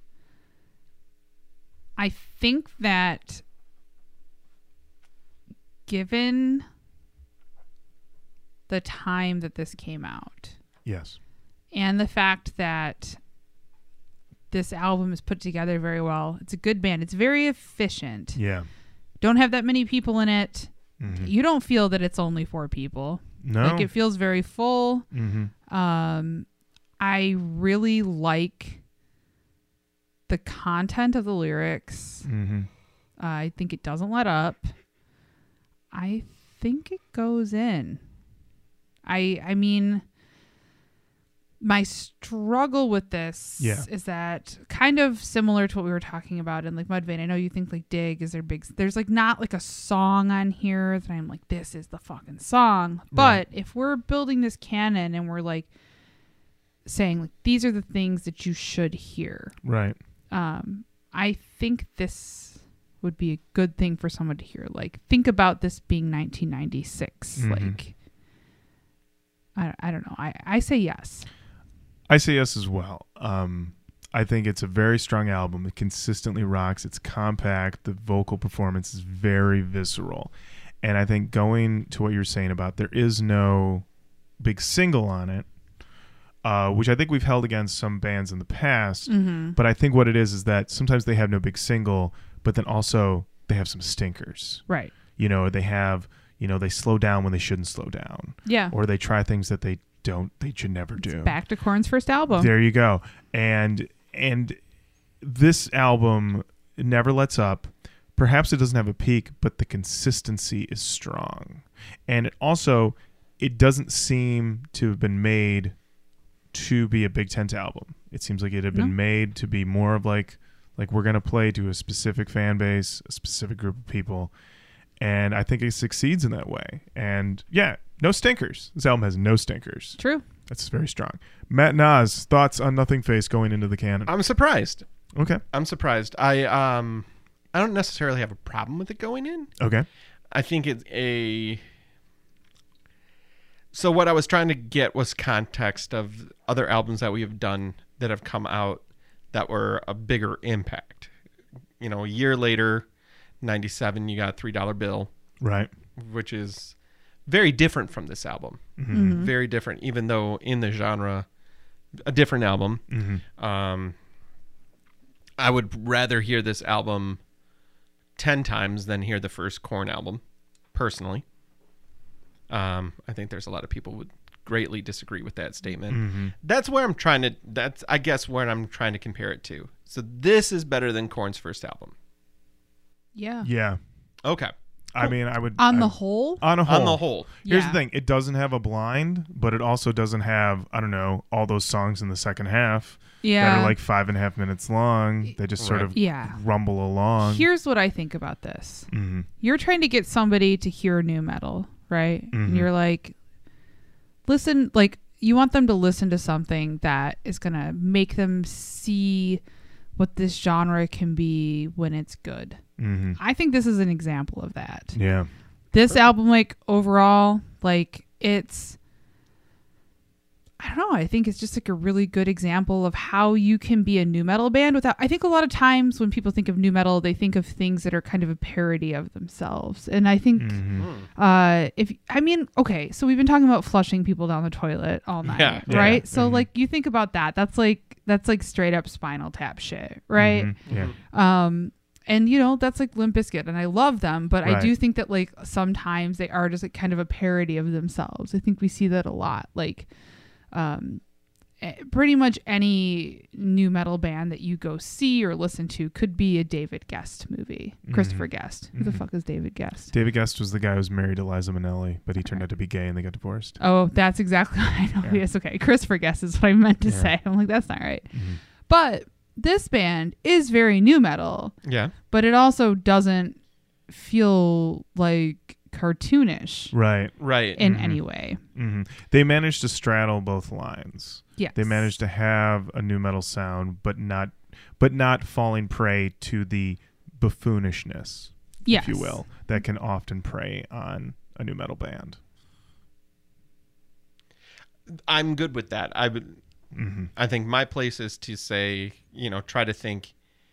I think that given the time that this came out Yes. and the fact that this album is put together very well, it's a good band. It's very efficient. Yeah. Don't have that many people in it. Mhm. You don't feel that it's only four people. No. Like it feels very full. Mm-hmm. Um, I really like the content of the lyrics. Mm-hmm. Uh, I think it doesn't let up. I think it goes in. I I mean, my struggle with this Yeah. is that kind of similar to what we were talking about in like Mudvayne. I know you think like Dig is their big. There's like not like a song on here that I'm like, this is the fucking song. But Right. if we're building this canon and we're like saying like these are the things that you should hear, Right. um, I think this would be a good thing for someone to hear. Like, think about this being nineteen ninety-six. Mhm. Like, I, I don't know. I, I say yes. I say yes as well. Um, I think it's a very strong album. It consistently rocks. It's compact. The vocal performance is very visceral. And I think going to what you're saying about there is no big single on it, uh, which I think we've held against some bands in the past. Mm-hmm. But I think what it is is that sometimes they have no big single, but then also they have some stinkers. Right. You know, they have, you know, they slow down when they shouldn't slow down. Yeah. Or they try things that they don't, they should never do. Back to Korn's first album. There you go. And and this album never lets up. Perhaps it doesn't have a peak, but the consistency is strong. And it also, it doesn't seem to have been made to be a big tent album. It seems like it had been No. made to be more of like, like we're going to play to a specific fan base, a specific group of people. And I think it succeeds in that way. And yeah, no stinkers. This album has no stinkers. True. That's very strong. Matt Nas, thoughts on Nothing Face going into the canon? I'm surprised. Okay. I'm surprised. I um I don't necessarily have a problem with it going in. Okay. I think it's a So what I was trying to get was context of other albums that we have done that have come out that were a bigger impact. You know, a year later, ninety-seven, you got Three Dollar Bill, Right. which is very different from this album. Mm-hmm. Very different, even though in the genre, a different album. Mm-hmm. Um, I would rather hear this album ten times than hear the first Korn album, personally. Um, I think there's a lot of people would greatly disagree with that statement. Mm-hmm. That's where I'm trying to, that's, I guess, where I'm trying to compare it to. So this is better than Korn's first album. Yeah. Yeah. Okay. I mean, I would. On I, the whole. on a whole. On the whole. Here's Yeah. the thing. It doesn't have a blind, but it also doesn't have, I don't know, all those songs in the second half Yeah. that are like five and a half minutes long. They just sort Right. of Yeah. rumble along. Here's what I think about this. Mm-hmm. You're trying to get somebody to hear new metal, right? Mhm. And you're like, listen, like, you want them to listen to something that is going to make them see what this genre can be when it's good. Mm-hmm. I think this is an example of that. Yeah. This album, like, overall, like, it's, I don't know, I think it's just like a really good example of how you can be a new metal band without, I think a lot of times when people think of new metal, they think of things that are kind of a parody of themselves. And I think, Mm-hmm. uh, if, I mean, okay, so we've been talking about flushing people down the toilet all night, Yeah. right? Yeah. So Mhm. like, you think about that, that's like, that's like straight up Spinal Tap shit, right? Mm-hmm. Yeah. Um, and you know, that's like Limp Bizkit, and I love them, but I Right. do think that like sometimes they are just like kind of a parody of themselves. I think we see that a lot. Like, um, eh, pretty much any new metal band that you go see or listen to could be a David Guest movie. Christopher Guest. Who the Mhm. fuck is David Guest? David Guest was the guy who was married to Liza Minnelli, but he turned out to be gay and they got divorced. Oh, that's exactly what I know. Yeah. Yes, okay. Christopher Guest is what I meant to Yeah. say. I'm like, that's not right. Mm-hmm. But this band is very new metal. Yeah. But it also doesn't feel like cartoonish Right. Right. in Mhm. any way. Mm-hmm. They managed to straddle both lines. Yes. They managed to have a new metal sound, but not, but not falling prey to the buffoonishness, yes. if you will, that can often prey on a new metal band. I'm good with that. I would. Mm-hmm. I think my place is to say, you know, try to think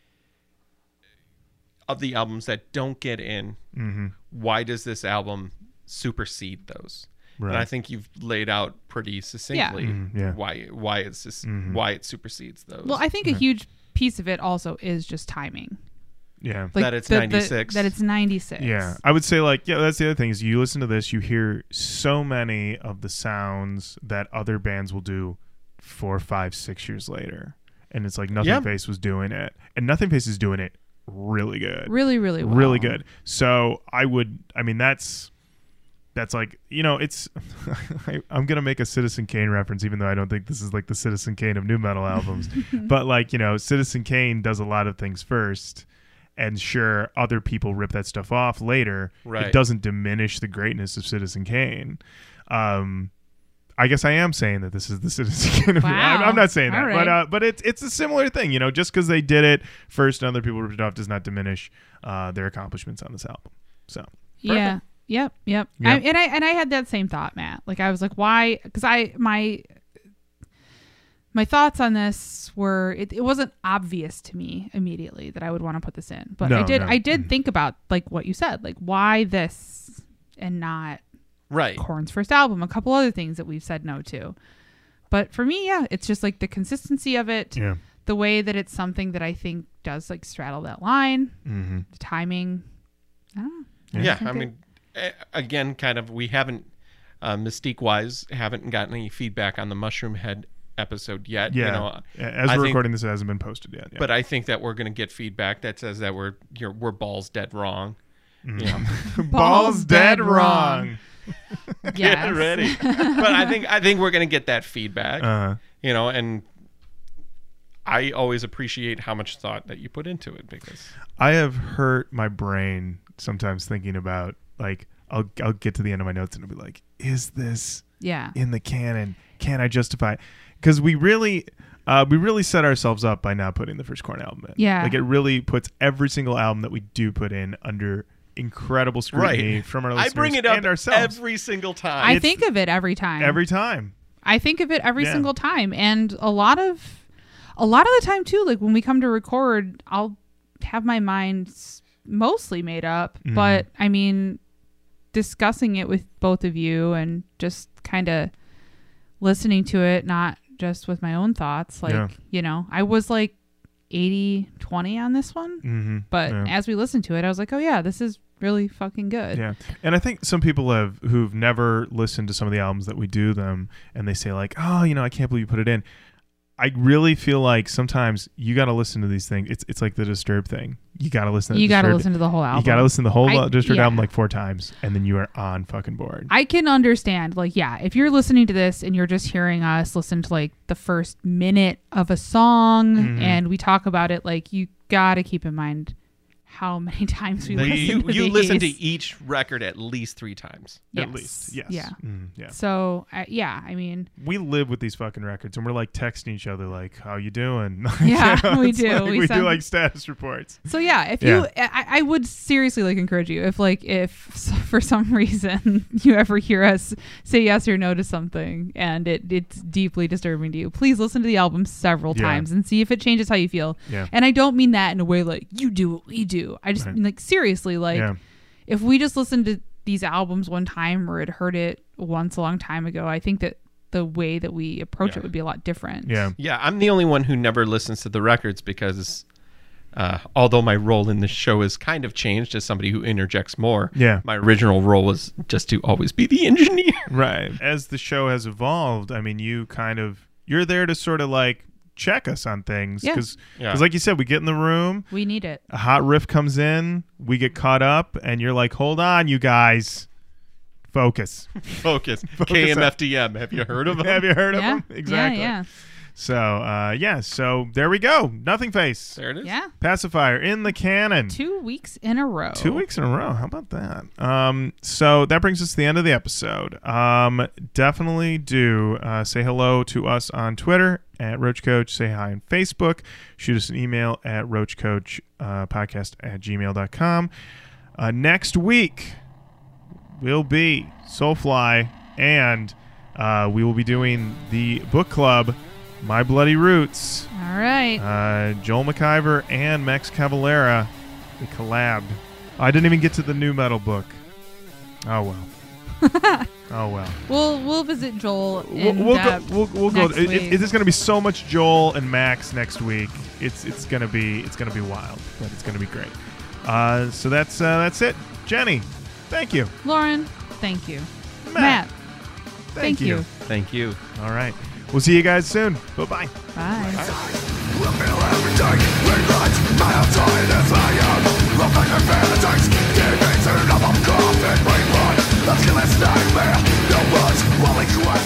of the albums that don't get in. Mm-hmm. Why does this album supersede those? Right. And I think you've laid out pretty succinctly Mhm, yeah. why why it's just, Mhm. why it supersedes those. Well, I think a Right. huge piece of it also is just timing. yeah. Like That it's the- the- ninety-six. That it's ninety-six. Yeah, I would say like yeah. That's the other thing is you listen to this, you hear so many of the sounds that other bands will do four, five, six years later, and it's like Nothing Yeah. Face was doing it, and Nothing Face is doing it really good, Really, really well. really good. So I would, I mean, that's that's like you know, it's I, I'm gonna make a Citizen Kane reference, even though I don't think this is like the Citizen Kane of new metal albums, but like you know, Citizen Kane does a lot of things first. And sure, other people rip that stuff off later. Right. It doesn't diminish the greatness of Citizen Kane. Um, I guess I am saying that this is the Citizen Kane. Of Wow. I'm, I'm not saying that, All but right. uh, but it's it's a similar thing. You know, just because they did it first and other people ripped it off does not diminish uh, their accomplishments on this album. So Yeah. Yep. Yep. Yep. I, and I and I had that same thought, Matt. Like I was like, why? Because I my my thoughts on this were it, it wasn't obvious to me immediately that I would want to put this in, but No, I did no. I did Mm. think about like what you said, like why this and not Right. Korn's first album, a couple other things that we've said no to. But for me, yeah, it's just like the consistency of it, Yeah. the way that it's something that I think does like straddle that line, Mm-hmm. the timing. I don't know. Yeah, think I it- mean, eh, again, kind of, we haven't, uh, mystique-wise, haven't gotten any feedback on the Mushroom Head episode yet. Yeah. You know, As I we're think- recording this, it hasn't been posted yet. Yeah. but I think that we're going to get feedback that says that we're you're, we're balls dead wrong. Mm. You know, balls dead wrong. Yes. get ready. But I think I think we're going to get that feedback. Uh, You know, and I always appreciate how much thought that you put into it because I have hurt my brain sometimes thinking about like I'll I'll get to the end of my notes and I'll be like, is this Yeah. in the canon? Can I justify it? Because we really uh, we really set ourselves up by not putting the first Korn album in. Yeah. Like it really puts every single album that we do put in under incredible scrutiny Right. from our I listeners bring it up and ourselves every single time. I It's- think of it every time. every time. I think of it every Yeah. single time, and a lot of a lot of the time too, like when we come to record, I'll have my mind s- mostly made up, Mhm. but I mean discussing it with both of you and just kind of listening to it, not just with my own thoughts, like, Yeah. you know, I was like eighty twenty on this one, Mm-hmm. but yeah. as we listened to it, I was like, oh yeah, this is really fucking good. Yeah, and I think some people have who've never listened to some of the albums that we do them, and they say like, "Oh, you know, I can't believe you put it in." I really feel like sometimes you got to listen to these things. It's it's like the Disturbed thing. You got to listen. to You got to Disturbed. listen to the whole album. You got to listen to the whole I- Disturbed yeah. album like four times, and then you are on fucking board. I can understand, like, yeah, if you're listening to this and you're just hearing us listen to like the first minute of a song Mhm. and we talk about it, like, you gotta keep in mind how many times we That listen you to you these. listen to each record at least three times. At Yes. least, yes. Yeah. Mm, yeah. So, uh, yeah, I mean, We live with these fucking records, and we're like texting each other, like, "How you doing?" Yeah, You know, we it's do. like We we send- do like status reports. so yeah, if Yeah. you, I, I would seriously like encourage you if like if s- for some reason you ever hear us say yes or no to something and it it's deeply disturbing to you, please listen to the album several Yeah. times and see if it changes how you feel. Yeah. And I don't mean that in a way like you do what we do. I just Right. mean like seriously, like yeah. if we just listened to these albums one time or had heard it once a long time ago, I think that the way that we approach Yeah. it would be a lot different. Yeah. Yeah, I'm the only one who never listens to the records because uh, although my role in this show has kind of changed as somebody who interjects more, Yeah. my original role was just to always be the engineer. Right. As the show has evolved, I mean, you kind of you're there to sort of like check us on things Yeah. because Yeah. like you said, we get in the room, We need it. a hot riff comes in, we get caught up, and you're like, "Hold on, you guys, focus." Focus. Focus K M F D M. Have you heard of them? Have you heard of Yeah. them? Exactly. Yeah, So, uh, yeah. So there we go. Nothing Face. There it is. yeah. Yeah. Pacifier in the canon. Two weeks in a row. Two weeks in a row. How about that? Um, so that brings us to the end of the episode. Um, definitely do uh, say hello to us on Twitter at Roach Coach. Say hi on Facebook. Shoot us an email at roachcoach uh, podcast at gmail dot com. Uh, next week will be Soulfly, and uh, we will be doing the book club, My Bloody Roots. All right. Uh, Joel McIver and Max Cavalera, they collabed. I didn't even get to the new metal book. Oh well. Oh well. We'll we'll visit Joel We'll, in we'll go. depth We'll, we'll go. next It, week. it, it's going to be so much Joel and Max next week. It's it's going to be it's going to be wild, but it's going to be great. Uh, so that's uh, that's it. Jenny, thank you. Lauren, thank you. Matt, Matt, thank, thank you. Thank you. All right. We'll see you guys soon. Bye-bye. Bye. We'll feel everything we let my outside is fire. Look like a fanatics, deep into love of coffin, we run. A killers nightmare, no one's only quest.